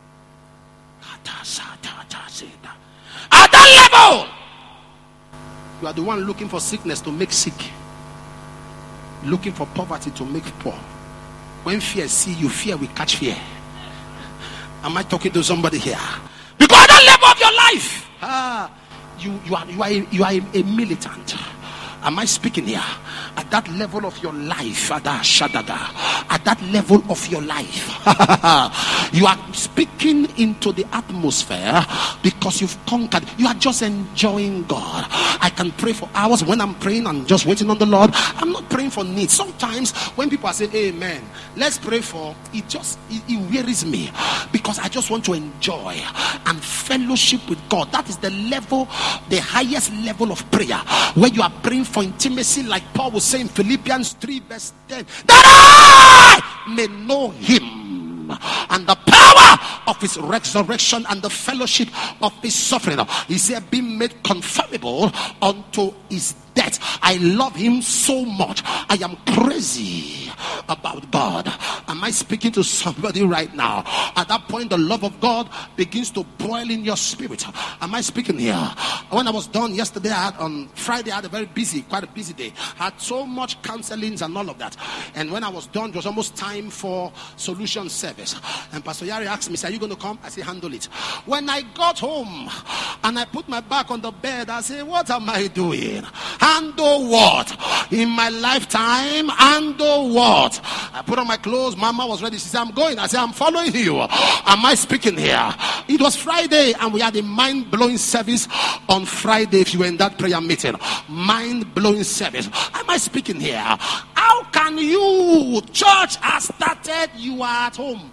At that level You are the one looking for sickness to make sick, looking for poverty to make poor. When fear see you, fear will catch fear. Am I talking to somebody here? Because at that level of your life, ah, you, you are you are a, you are a, a militant. Am I speaking here? At that level of your life, at that level of your life, you are speaking into the atmosphere because you've conquered. You are just enjoying God. I can pray for hours. When I'm praying, I'm just waiting on the Lord. I'm not praying for needs. Sometimes when people are saying amen, let's pray for, it just it, it wearies me because I just want to enjoy and fellowship with God. That is the level, the highest level of prayer, where you are praying for intimacy, like Paul was saying in Philippians three verse ten, that I may know him and the power of his resurrection and the fellowship of his suffering. He said, being made conformable unto his death. I love him so much. I am crazy about God. Am I speaking to somebody right now? At that point, the love of God begins to boil in your spirit. Am I speaking here? When I was done yesterday, I had, on Friday, I had a very busy, quite a busy day. I had so much counselings and all of that. And when I was done, it was almost time for solution service. And Pastor Yari asked me, are you going to come? I said, handle it. When I got home and I put my back on the bed, I said, what am I doing? Handle what? In my lifetime, handle what? I put on my clothes. Mama was ready. She said, I'm going. I said, I'm following you. Am I speaking here? It was Friday and we had a mind-blowing service on Friday. If you were in that prayer meeting, mind-blowing service. Am I speaking here? How can you? Church has started. You are at home.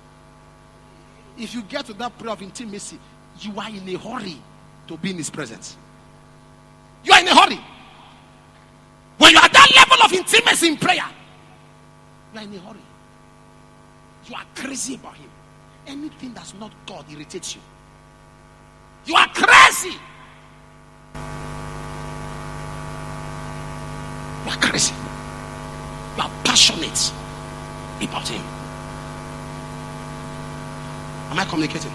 If you get to that prayer of intimacy, you are in a hurry to be in his presence. You are in a hurry. When you are at that level of intimacy in prayer, you are in a hurry. You are crazy about him. Anything that's not God irritates you. You are crazy. You are crazy. You are passionate about him. Am I communicating?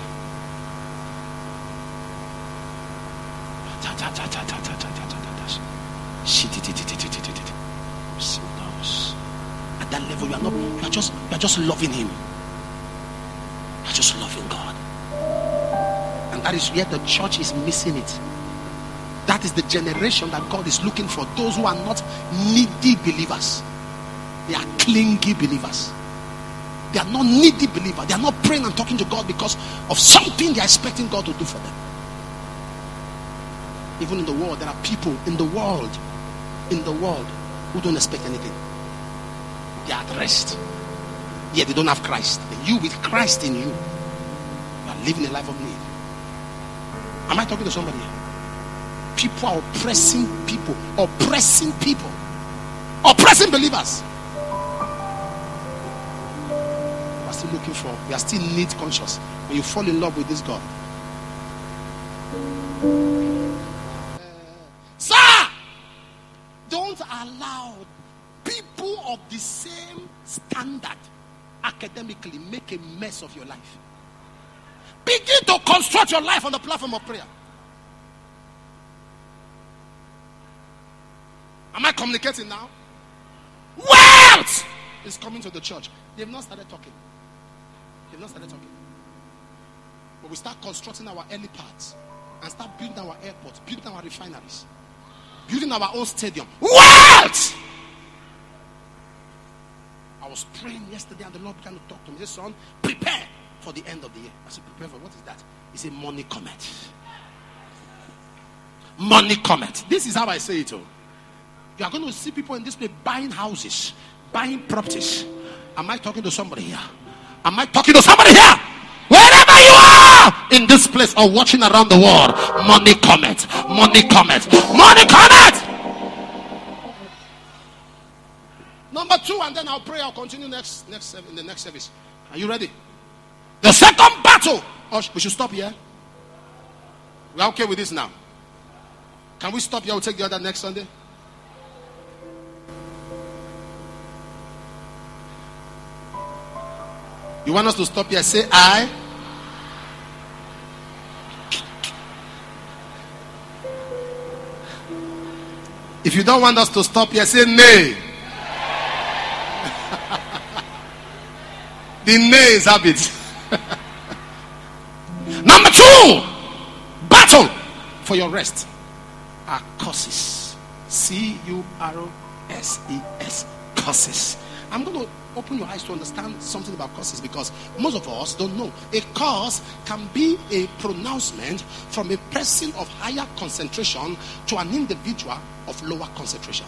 At that level, you are not, you are just, you are just loving him. You are just loving God. And that is where the church is missing it. That is the generation that God is looking for. Those who are not needy believers. They are clingy believers. They are not needy believers. They are not praying and talking to God because of something they are expecting God to do for them. Even in the world, there are people in the world, in the world, who don't expect anything. They are at rest. Yet they don't have Christ. And you, with Christ in you, you are living a life of need. Am I talking to somebody here? People are oppressing people, oppressing people, oppressing believers. We are still looking for, we are still need conscious. When you fall in love with this God, sir, don't allow people of the same standard academically make a mess of your life. Begin to construct your life on the platform of prayer. Am I communicating now? Wealth is coming to the church. They've not started talking. They've not started talking. But we start constructing our helipads and start building our airports, building our refineries, building our own stadium. Wealth! I was praying yesterday and the Lord began to talk to me. He said, son, prepare for the end of the year. I said, prepare for what is that? He said, money cometh. Money cometh. This is how I say it. Oh. You are going to see people in this place buying houses, buying properties. Am I talking to somebody here? Am I talking to somebody here? Wherever you are in this place or watching around the world, money cometh, money cometh, money cometh. Number two, and then I'll pray. I'll continue next, next in the next service. Are you ready? The second battle. Oh, we should stop here. We are okay with this now. Can we stop here? We'll take the other next Sunday. You want us to stop here? Say I. If you don't want us to stop here, say nay. The nays have it. Number two, battle for your rest are curses. C U R O S E S. Curses. I'm going to open your eyes to understand something about curses, because most of us don't know. A curse can be a pronouncement from a person of higher concentration to an individual of lower concentration.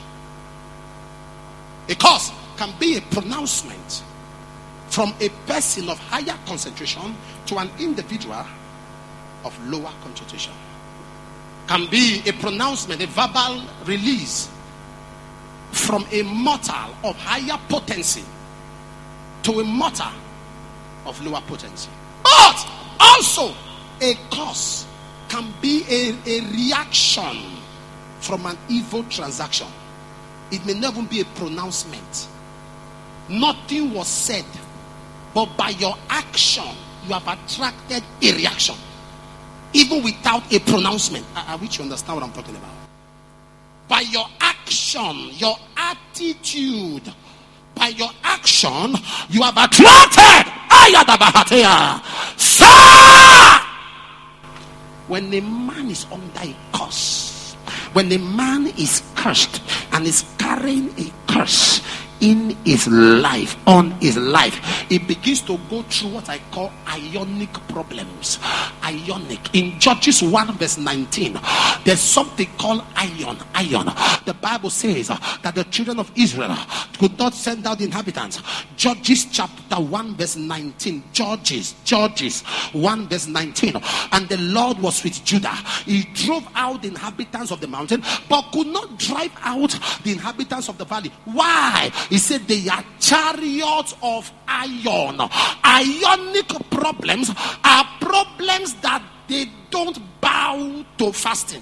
A curse can be a pronouncement from a person of higher concentration to an individual of lower concentration. Can be a pronouncement, a verbal release from a mortal of higher potency to a mortal of lower potency. But also a cause can be a, a reaction from an evil transaction. It may never be a pronouncement. Nothing was said, but by your action you have attracted a reaction, even without a pronouncement. I, I wish you understand what I'm talking about. By your action, your attitude, by your action, you have attracted. Sir! When a man is under a curse, when a man is cursed and is carrying a curse in his life, on his life, it begins to go through what I call ionic problems. Ionic. In Judges one verse nineteen, there's something called ion. Ion. The Bible says that the children of Israel could not send out the inhabitants. Judges chapter one verse nineteen. Judges. Judges one verse nineteen. And the Lord was with Judah. He drove out the inhabitants of the mountain, but could not drive out the inhabitants of the valley. Why? He said they are chariots of iron. Ionic problems are problems that they don't bow to fasting.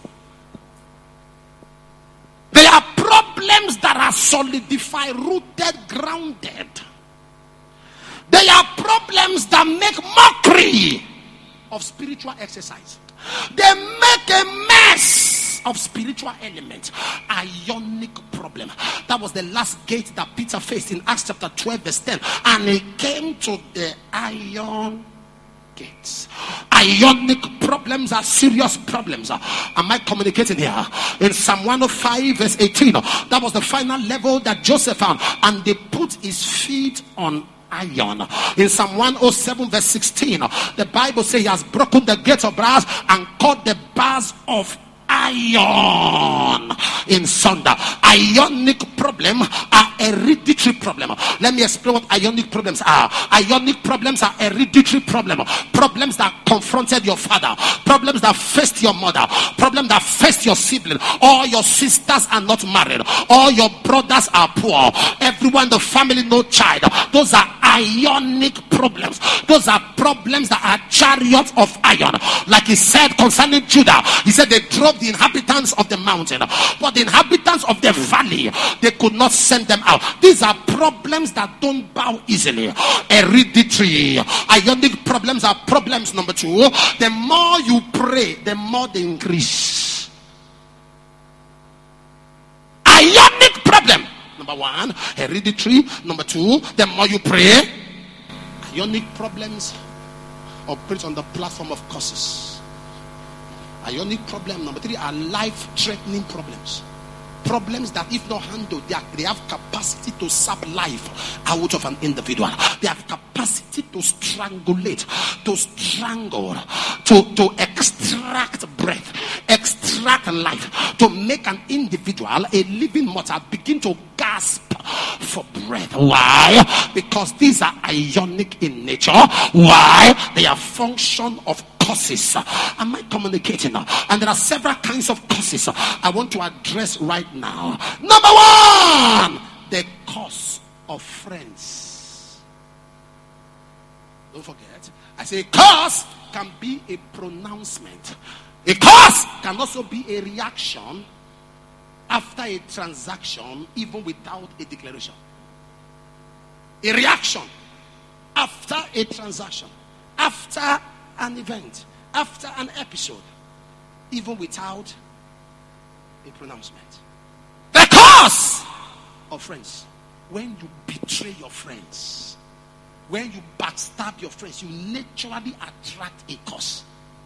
They are problems that are solidified, rooted, grounded. They are problems that make mockery of spiritual exercise. They make a mess of spiritual elements. Ionic problem. That was the last gate that Peter faced in Acts chapter twelve verse ten. And he came to the iron gates. Ionic problems are serious problems. Am I communicating here? In Psalm one oh five verse eighteen, that was the final level that Joseph found. And they put his feet on iron. In Psalm one oh seven verse sixteen, the Bible says he has broken the gates of brass and cut the bars of iron in sunder. Ionic problem are hereditary problem. Let me explain what ionic problems are. Ionic problems are hereditary problem. Problems that confronted your father, problems that faced your mother, problems that faced your sibling. All your sisters are not married, all your brothers are poor, everyone in the family no child. Those are ionic problems. Those are problems that are chariots of iron. Like he said concerning Judah, he said they drove the inhabitants of the mountain, but the inhabitants of the valley, they could not send them out. These are problems that don't bow easily. Hereditary. Ionic problems are problems. Number two, the more you pray, the more they increase. Ionic problem. Number one, hereditary. Number two, the more you pray. Ionic problems operate on the platform of curses. Ionic problem number three are life-threatening problems. Problems that if not handled, they, are, they have capacity to sap life out of an individual. They have capacity to strangulate, to strangle, to, to extract breath, extract life, to make an individual, a living mortal, begin to gasp for breath. Why? Because these are ionic in nature. Why? They are function of curses. Am I communicating now? And there are several kinds of curses I want to address right now. Number one, the curse of friends. Don't forget, I say curse can be a pronouncement. A curse can also be a reaction after a transaction, even without a declaration. A reaction after a transaction, after an event, after an episode, even without a pronouncement. curse of friends. When you betray your friends, when you backstab your friends, you naturally attract a curse.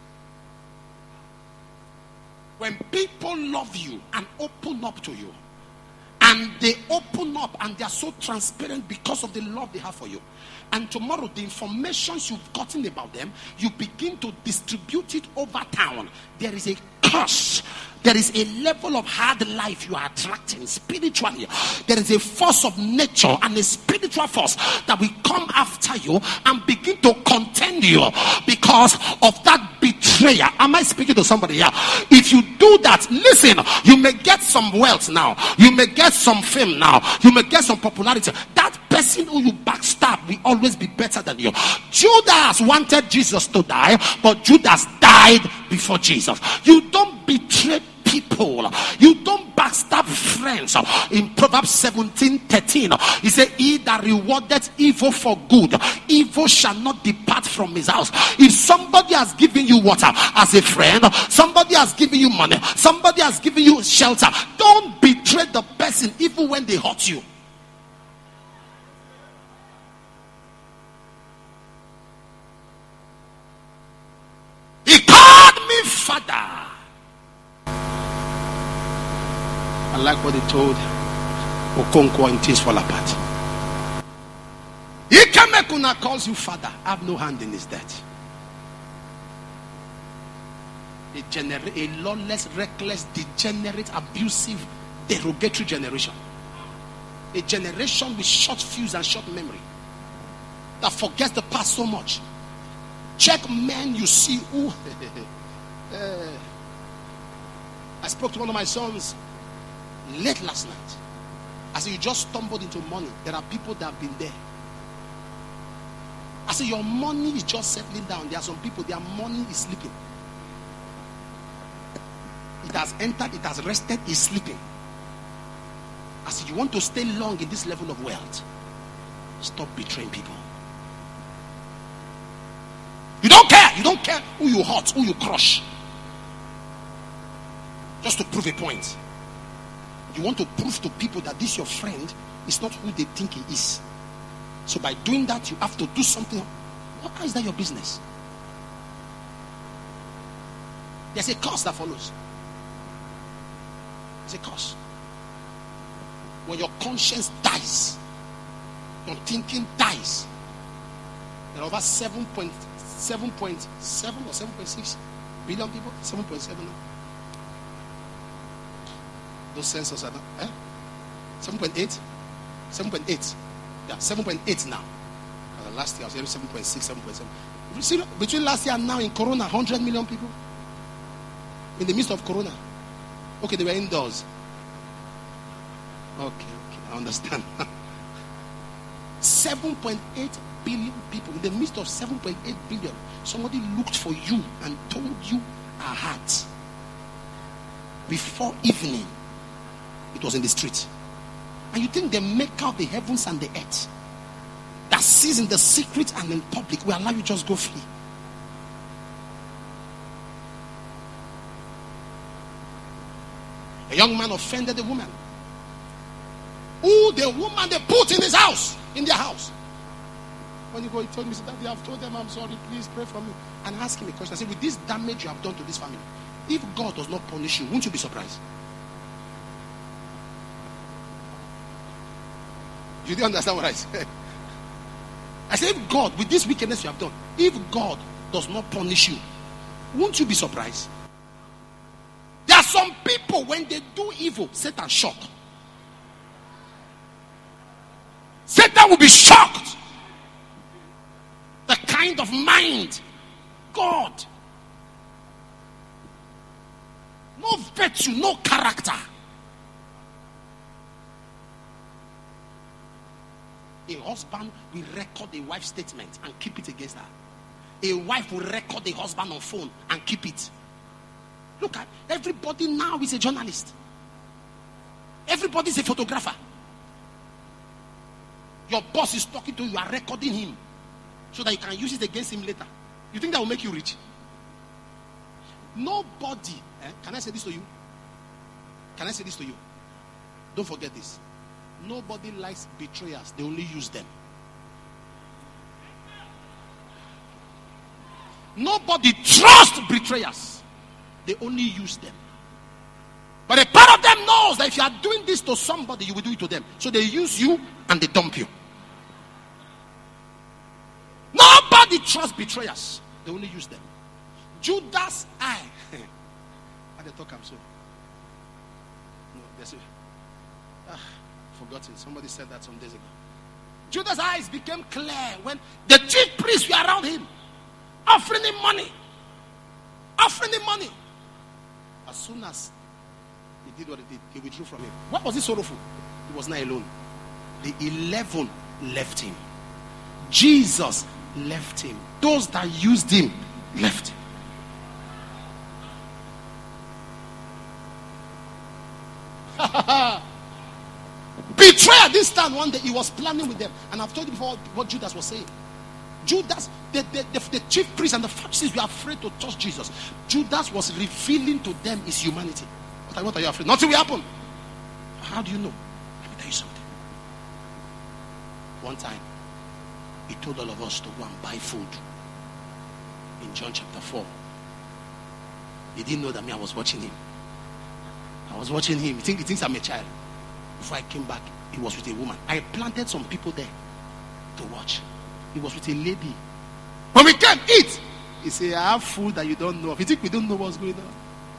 When people love you and open up to you, and they open up and they are so transparent because of the love they have for you, and tomorrow the information you've gotten about them, you begin to distribute it over town, there is a curse. There is a level of hard life you are attracting spiritually. There is a force of nature and a spiritual force that will come after you and begin to contend you because of that betrayer. Am I speaking to somebody here? If you do that, listen, you may get some wealth now. You may get some fame now. You may get some popularity. That person who you backstab will always be better than you. Judas wanted Jesus to die, but Judas died before Jesus. You don't betray people. You don't backstab friends. In Proverbs seventeen thirteen, he said, he that rewardeth evil for good, evil shall not depart from his house. If somebody has given you water as a friend, somebody has given you money, somebody has given you shelter, don't betray the person even when they hurt you. He called me father. I like what he told Okonkwo and things fall apart. Ikemekuna calls you father. I have no hand in his death. A, gener- a lawless, reckless, degenerate, abusive, derogatory generation. A generation with short fuse and short memory that forgets the past so much. Check men you see who. uh, I spoke to one of my sons late last night. I said, you just stumbled into money. There are people that have been there. I said, your money is just settling down. There are some people, their money is sleeping. It has entered, it has rested, it's sleeping. I said, you want to stay long in this level of wealth? Stop betraying people. You don't care. You don't care who you hurt, who you crush. Just to prove a point. You want to prove to people that this your friend is not who they think he is. So by doing that, you have to do something. How is that your business? There's a cost that follows. There's a cost. When your conscience dies, your thinking dies. There are over seven point seven point seven or seven point six billion people. seven point seven now. Those sensors are not, eh? seven point eight? seven point eight. Yeah, seven point eight now. Uh, last year I was hearing seven point six, seven point seven. You see, between last year and now in Corona, one hundred million people. In the midst of Corona. Okay, they were indoors. Okay, okay, I understand. seven point eight billion people. In the midst of seven point eight billion, somebody looked for you and told you a heart. Before evening, it was in the street. And you think the maker of the heavens and the earth, that sees in the secret and in public, will allow you just go free? A young man offended a woman, who the woman they put in his house, in their house. When you go, he told me, Daddy, I've told them I'm sorry, please pray for me. And ask him a question. I said, with this damage you have done to this family, if God does not punish you, won't you be surprised? You didn't understand what I said. I said, if God, with this wickedness you have done, if God does not punish you, won't you be surprised? There are some people, when they do evil, Satan shocked. Satan will be shocked. The kind of mind, God, no virtue, no character. A husband will record a wife's statement and keep it against her. A wife will record the husband on phone and keep it. Look at everybody now is a journalist. Everybody is a photographer. Your boss is talking to you, you are recording him so that you can use it against him later. You think that will make you rich? Nobody, eh? Can I say this to you? Can I say this to you? Don't forget this. Nobody likes betrayers. They only use them. Nobody trusts betrayers. They only use them. But a part of them knows that if you are doing this to somebody, you will do it to them. So they use you and they dump you. Nobody trusts betrayers. They only use them. Judas' eye. I didn't talk, I'm so. No, there's a. Ah, forgotten. Somebody said that some days ago. Judas' eyes became clear when the chief priests were around him, offering him money. Offering him money. As soon as he did what he did, he withdrew from him. What was he sorrowful? He was not alone. The eleven left him. Jesus left him. Those that used him left him. Betrayal this time one day he was planning with them, and I've told you before what Judas was saying. Judas, the, the, the, the chief priests and the Pharisees were afraid to touch Jesus. Judas was revealing to them his humanity. What are, what are you afraid? Nothing will happen. How do you know? Let me tell you something. One time he told all of us to go and buy food in John chapter four. He didn't know that me I was watching him. I was watching him. He, think, he thinks I'm a child. Before I came back, he was with a woman. I planted some people there to watch. He was with a lady. When we came, eat. He said, I have food that you don't know of. You think we don't know what's going on?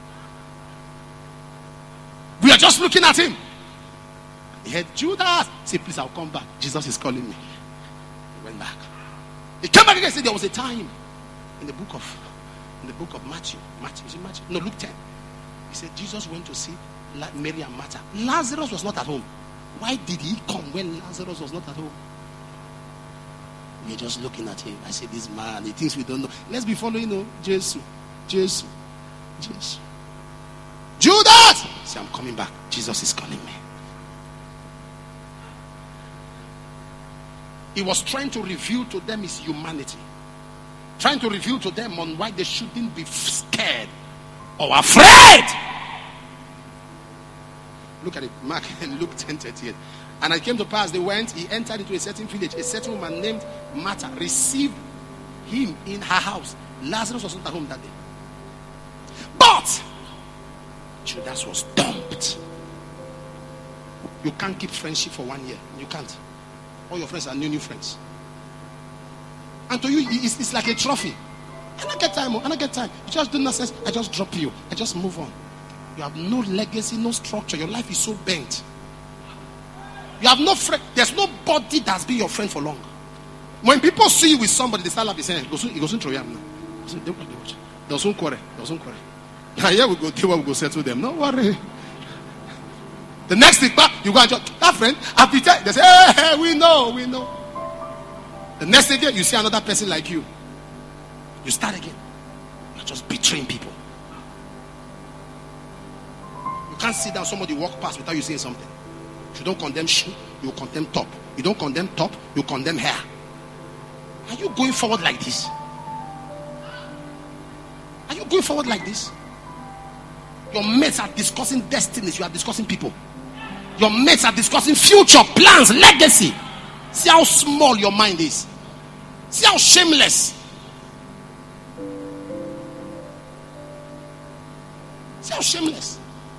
We are just looking at him. He had Judas. He said, please, I'll come back. Jesus is calling me. He went back. He came back again and said, there was a time in the book of in the book of Matthew. Matthew, is it Matthew? No, Luke ten. He said, Jesus went to see Mary and Martha. Lazarus was not at home. Why did he come when Lazarus was not at home? We're just looking at him. I said, this man, he thinks we don't know. Let's be following, you know, Jesus, Jesus, Jesus. Judas! Say, I'm coming back. Jesus is calling me. He was trying to reveal to them his humanity. Trying to reveal to them on why they shouldn't be scared or afraid. Look at it. Mark and Luke ten thirty-eight. And it came to pass, they went, he entered into a certain village. A certain woman named Martha received him in her house. Lazarus was not at home that day. But Judas was dumped. You can't keep friendship for one year. You can't. All your friends are new, new friends. And to you, it's, it's like a trophy. I don't get time. I don't get time. You just do nonsense. I just drop you. I just move on. You have no legacy, no structure. Your life is so bent. You have no friend. There's nobody that's been your friend for long. When people see you with somebody, they start laughing, saying, "It goes into Troyam now." There's no quarrel. There's no quarrel. Now here we go. Here we go settle them. Don't worry. The next thing back, you go and just that friend. They say, "Hey, hey, we know, we know." The next thing you see another person like you. You start again. You're just betraying people. You can't sit down, somebody walk past without you saying something. If you don't condemn shoe, you condemn top. You don't condemn top, you condemn hair. Are you going forward like this? Are you going forward like this? Your mates are discussing destinies, you are discussing people. Your mates are discussing future, plans, legacy. See how small your mind is. See how shameless. See how shameless.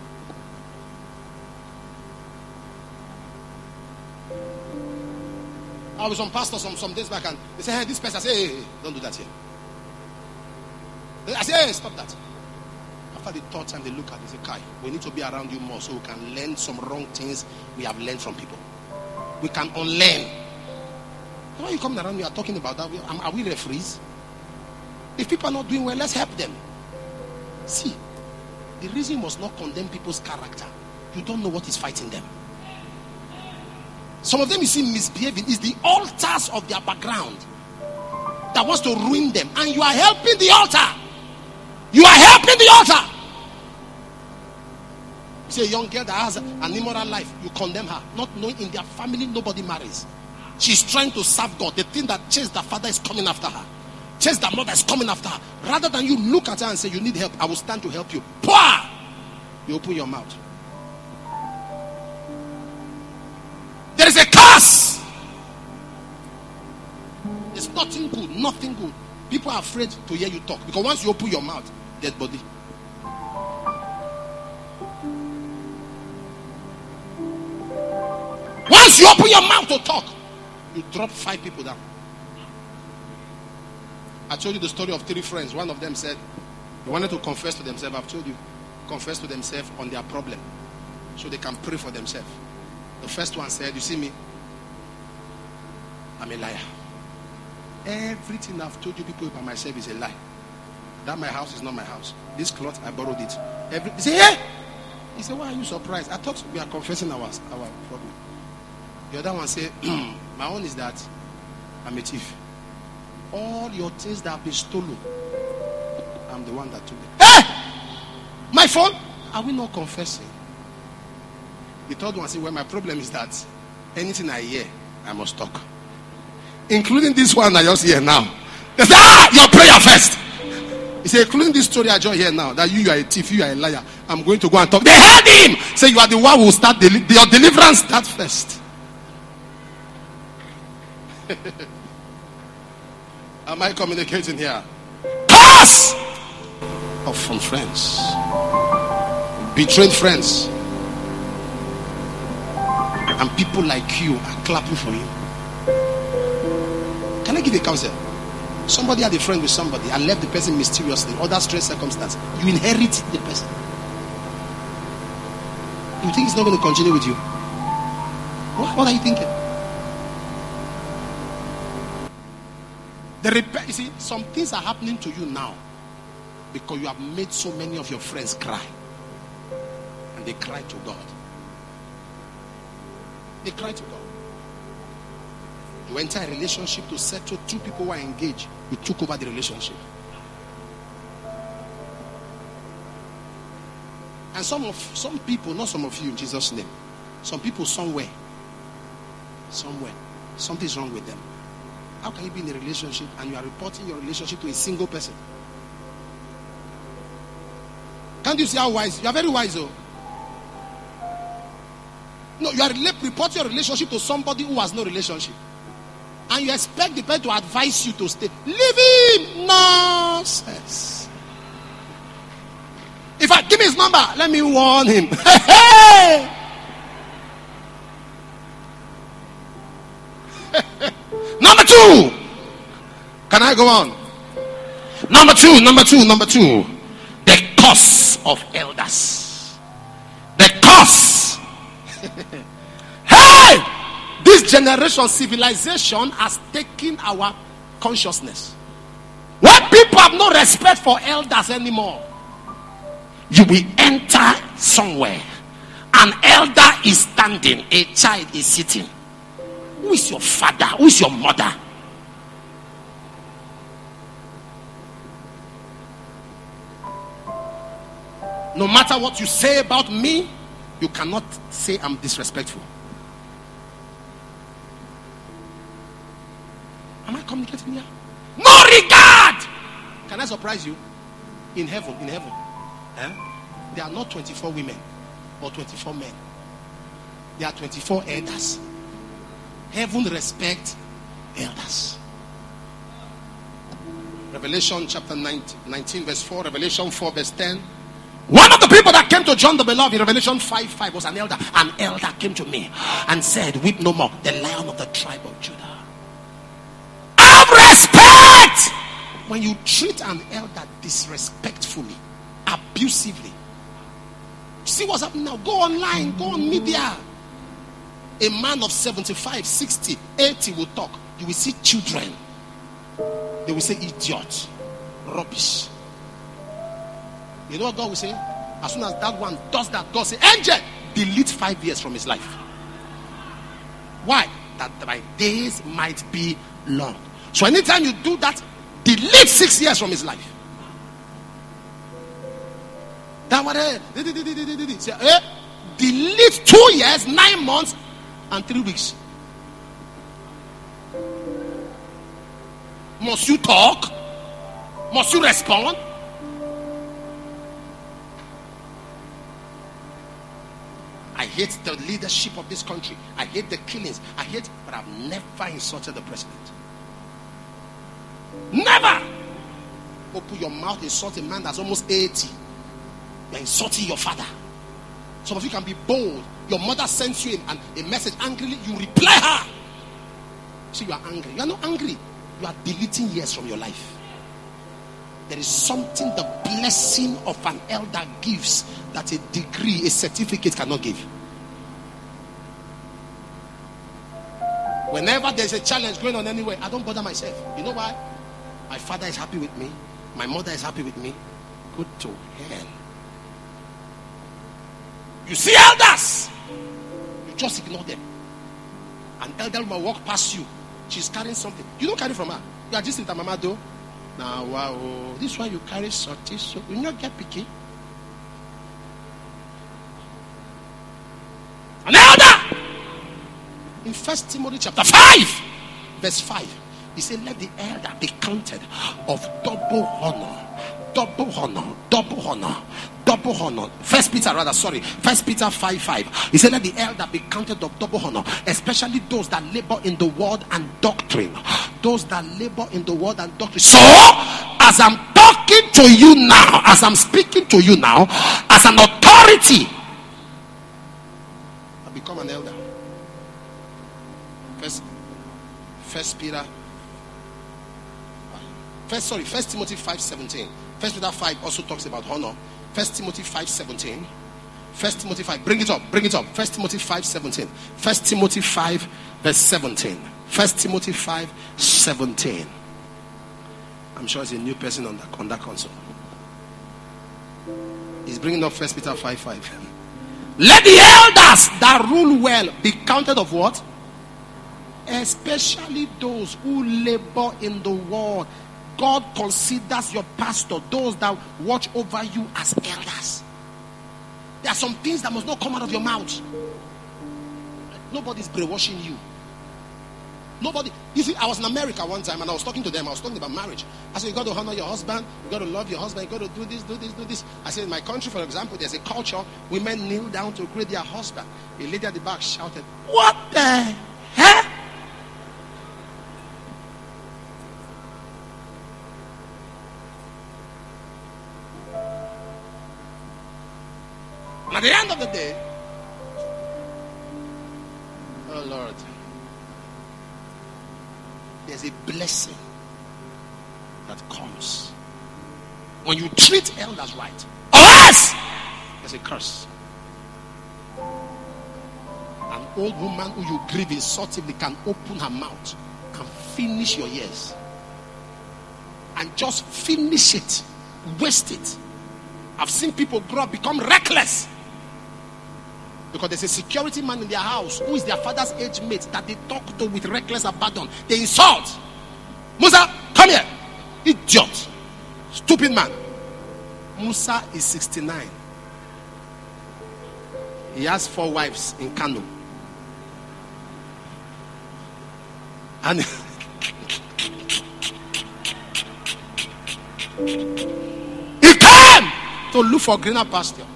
I was on pastor some, some days back and they said, hey, this person, I say, hey, hey, don't do that here. I say, hey, stop that. After the third time they look at it, they say, Kai, we need to be around you more so we can learn some wrong things we have learned from people. We can unlearn. Why are you coming around me? You are talking about that. Are we referees? If people are not doing well, let's help them. See, the reason you must not condemn people's character. You don't know what is fighting them. Some of them you see misbehaving is the altars of their background that wants to ruin them, and you are helping the altar. You are helping the altar. You see a young girl that has an immoral life, you condemn her, not knowing in their family nobody marries. She's trying to serve God. The thing that chase the father is coming after her, chase the mother is coming after her. Rather than you look at her and say, you need help, I will stand to help you. Pwah! You open your mouth. There's nothing good, nothing good. People are afraid to hear you talk because once you open your mouth, dead body. Once you open your mouth to talk, you drop five people down. I told you the story of three friends. One of them said they wanted to confess to themselves. I've told you, confess to themselves on their problem so they can pray for themselves. The first one said, you see me, I'm a liar. Everything I've told you people about myself is a lie. That my house is not my house. This cloth, I borrowed it. Every, he said, yeah. He said, why are you surprised? I thought we are confessing our, our problem. The other one said, my own is that I'm a thief. All your things that have been stolen, I'm the one that took them. Hey! My phone? Are we not confessing? The third one said, well, my problem is that anything I hear, I must talk. Including this one I just hear now. They say, ah, your prayer first. He said, including this story I just hear now, that you, you are a thief, you are a liar. I'm going to go and talk. They heard him. Say, you are the one who will start, deli- your deliverance start first. Am I communicating here? Pass off from friends, betrayed friends, and people like you are clapping for you. Can I give you a counsel? Somebody had a friend with somebody and left the person mysteriously, other stress circumstance. You inherit the person. You think he's not going to continue with you? What, what are you thinking? The rep- you see, some things are happening to you now because you have made so many of your friends cry. And they cry to God. They cry to God. You enter a relationship to settle two people who are engaged. You took over the relationship. And some of some people, not some of you in Jesus' name, some people somewhere, somewhere, something's wrong with them. How can you be in a relationship and you are reporting your relationship to a single person? Can't you see how wise? You are very wise, though. No, you are reporting your relationship to somebody who has no relationship. And you expect the person to advise you to stay. Leave him! Nonsense. If I give me his number, let me warn him. Hey! Number two. Can I go on? Number two, number two, number two. The curse of elders. The curse. Hey! This generation civilization has taken our consciousness. When people have no respect for elders anymore, you will enter somewhere. An elder is standing, a child is sitting. Who is your father? Who is your mother? No matter what you say about me, you cannot say I'm disrespectful. Am I communicating here? No regard! Can I surprise you? In heaven, in heaven, eh? There are not twenty-four women or twenty-four men. There are twenty-four elders. Heaven respect elders. Revelation chapter nineteen verse four, Revelation four verse ten. One of the people that came to John the Beloved in Revelation five five was an elder. An elder came to me and said, weep no more, the Lion of the tribe of Judah. Have respect! When you treat an elder disrespectfully, abusively, see what's happening now. Go online, go on media. A man of seventy-five, sixty, eighty will talk. You will see children. They will say idiot, rubbish. You know what God will say? As soon as that one does that, God say, angel, delete five years from his life. Why? That my days might be long. So anytime you do that, delete six years from his life. That what? Say, delete two years, nine months, and three weeks. Must you talk? Must you respond? I hate the leadership of this country. I hate the killings. I hate, but I've never insulted the president. Never. Open your mouth, insult a man that's almost eighty. You're insulting your father. Some of you can be bold. Your mother sends you a, a message angrily, you reply her. See, you are angry. You are not angry. You are deleting years from your life. There is something the blessing of an elder gives that a degree, a certificate cannot give. Whenever there's a challenge going on anywhere, I don't bother myself. You know why? My father is happy with me. My mother is happy with me. Go to hell. You see elders, you just ignore them. An elder will walk past you. She's carrying something. You don't carry from her. You are just in the mama though. Now, wow, this is why you carry something. So you not get picky. An elder in First Timothy chapter five, verse five, he said, "Let the elder be counted of double honor." Double honor, double honor, double honor. First Peter, rather, sorry, First Peter five five. He said, "Let the elder be counted of double honor, especially those that labor in the word and doctrine." Those that labor in the word and doctrine. So, as I'm talking to you now, as I'm speaking to you now, as an authority, I become an elder. First, First Peter, First, sorry, First Timothy five seventeen. First Peter five also talks about honor. First Timothy five seventeen. First Timothy five. Bring it up. Bring it up. First Timothy five seventeen. First Timothy five verse seventeen. First Timothy five seventeen. I'm sure it's a new person on that on that console. He's bringing up First Peter five five. Let the elders that rule well be counted of what? Especially those who labor in the word. God considers your pastor, those that watch over you, as elders. There are some things that must not come out of your mouth. Nobody's brainwashing you. Nobody. You see, I was in America one time and I was talking to them. I was talking about marriage. I said, you got to honor your husband. You got to love your husband. You got to do this, do this, do this. I said, in my country, for example, there's a culture. Women kneel down to greet their husband. A lady at the back shouted, "What the hell?" And at the end of the day, oh Lord, there's a blessing that comes when you treat elders right. Or else, there's a curse. An old woman who you grieve insultingly can open her mouth and finish your years. And just finish it. Waste it. I've seen people grow up, become reckless. Because there's a security man in their house who is their father's age mate that they talk to with reckless abandon. They insult. Musa, come here. Idiot. Stupid man. Musa is sixty-nine. He has four wives in Kano. And he came to look for greener pasture.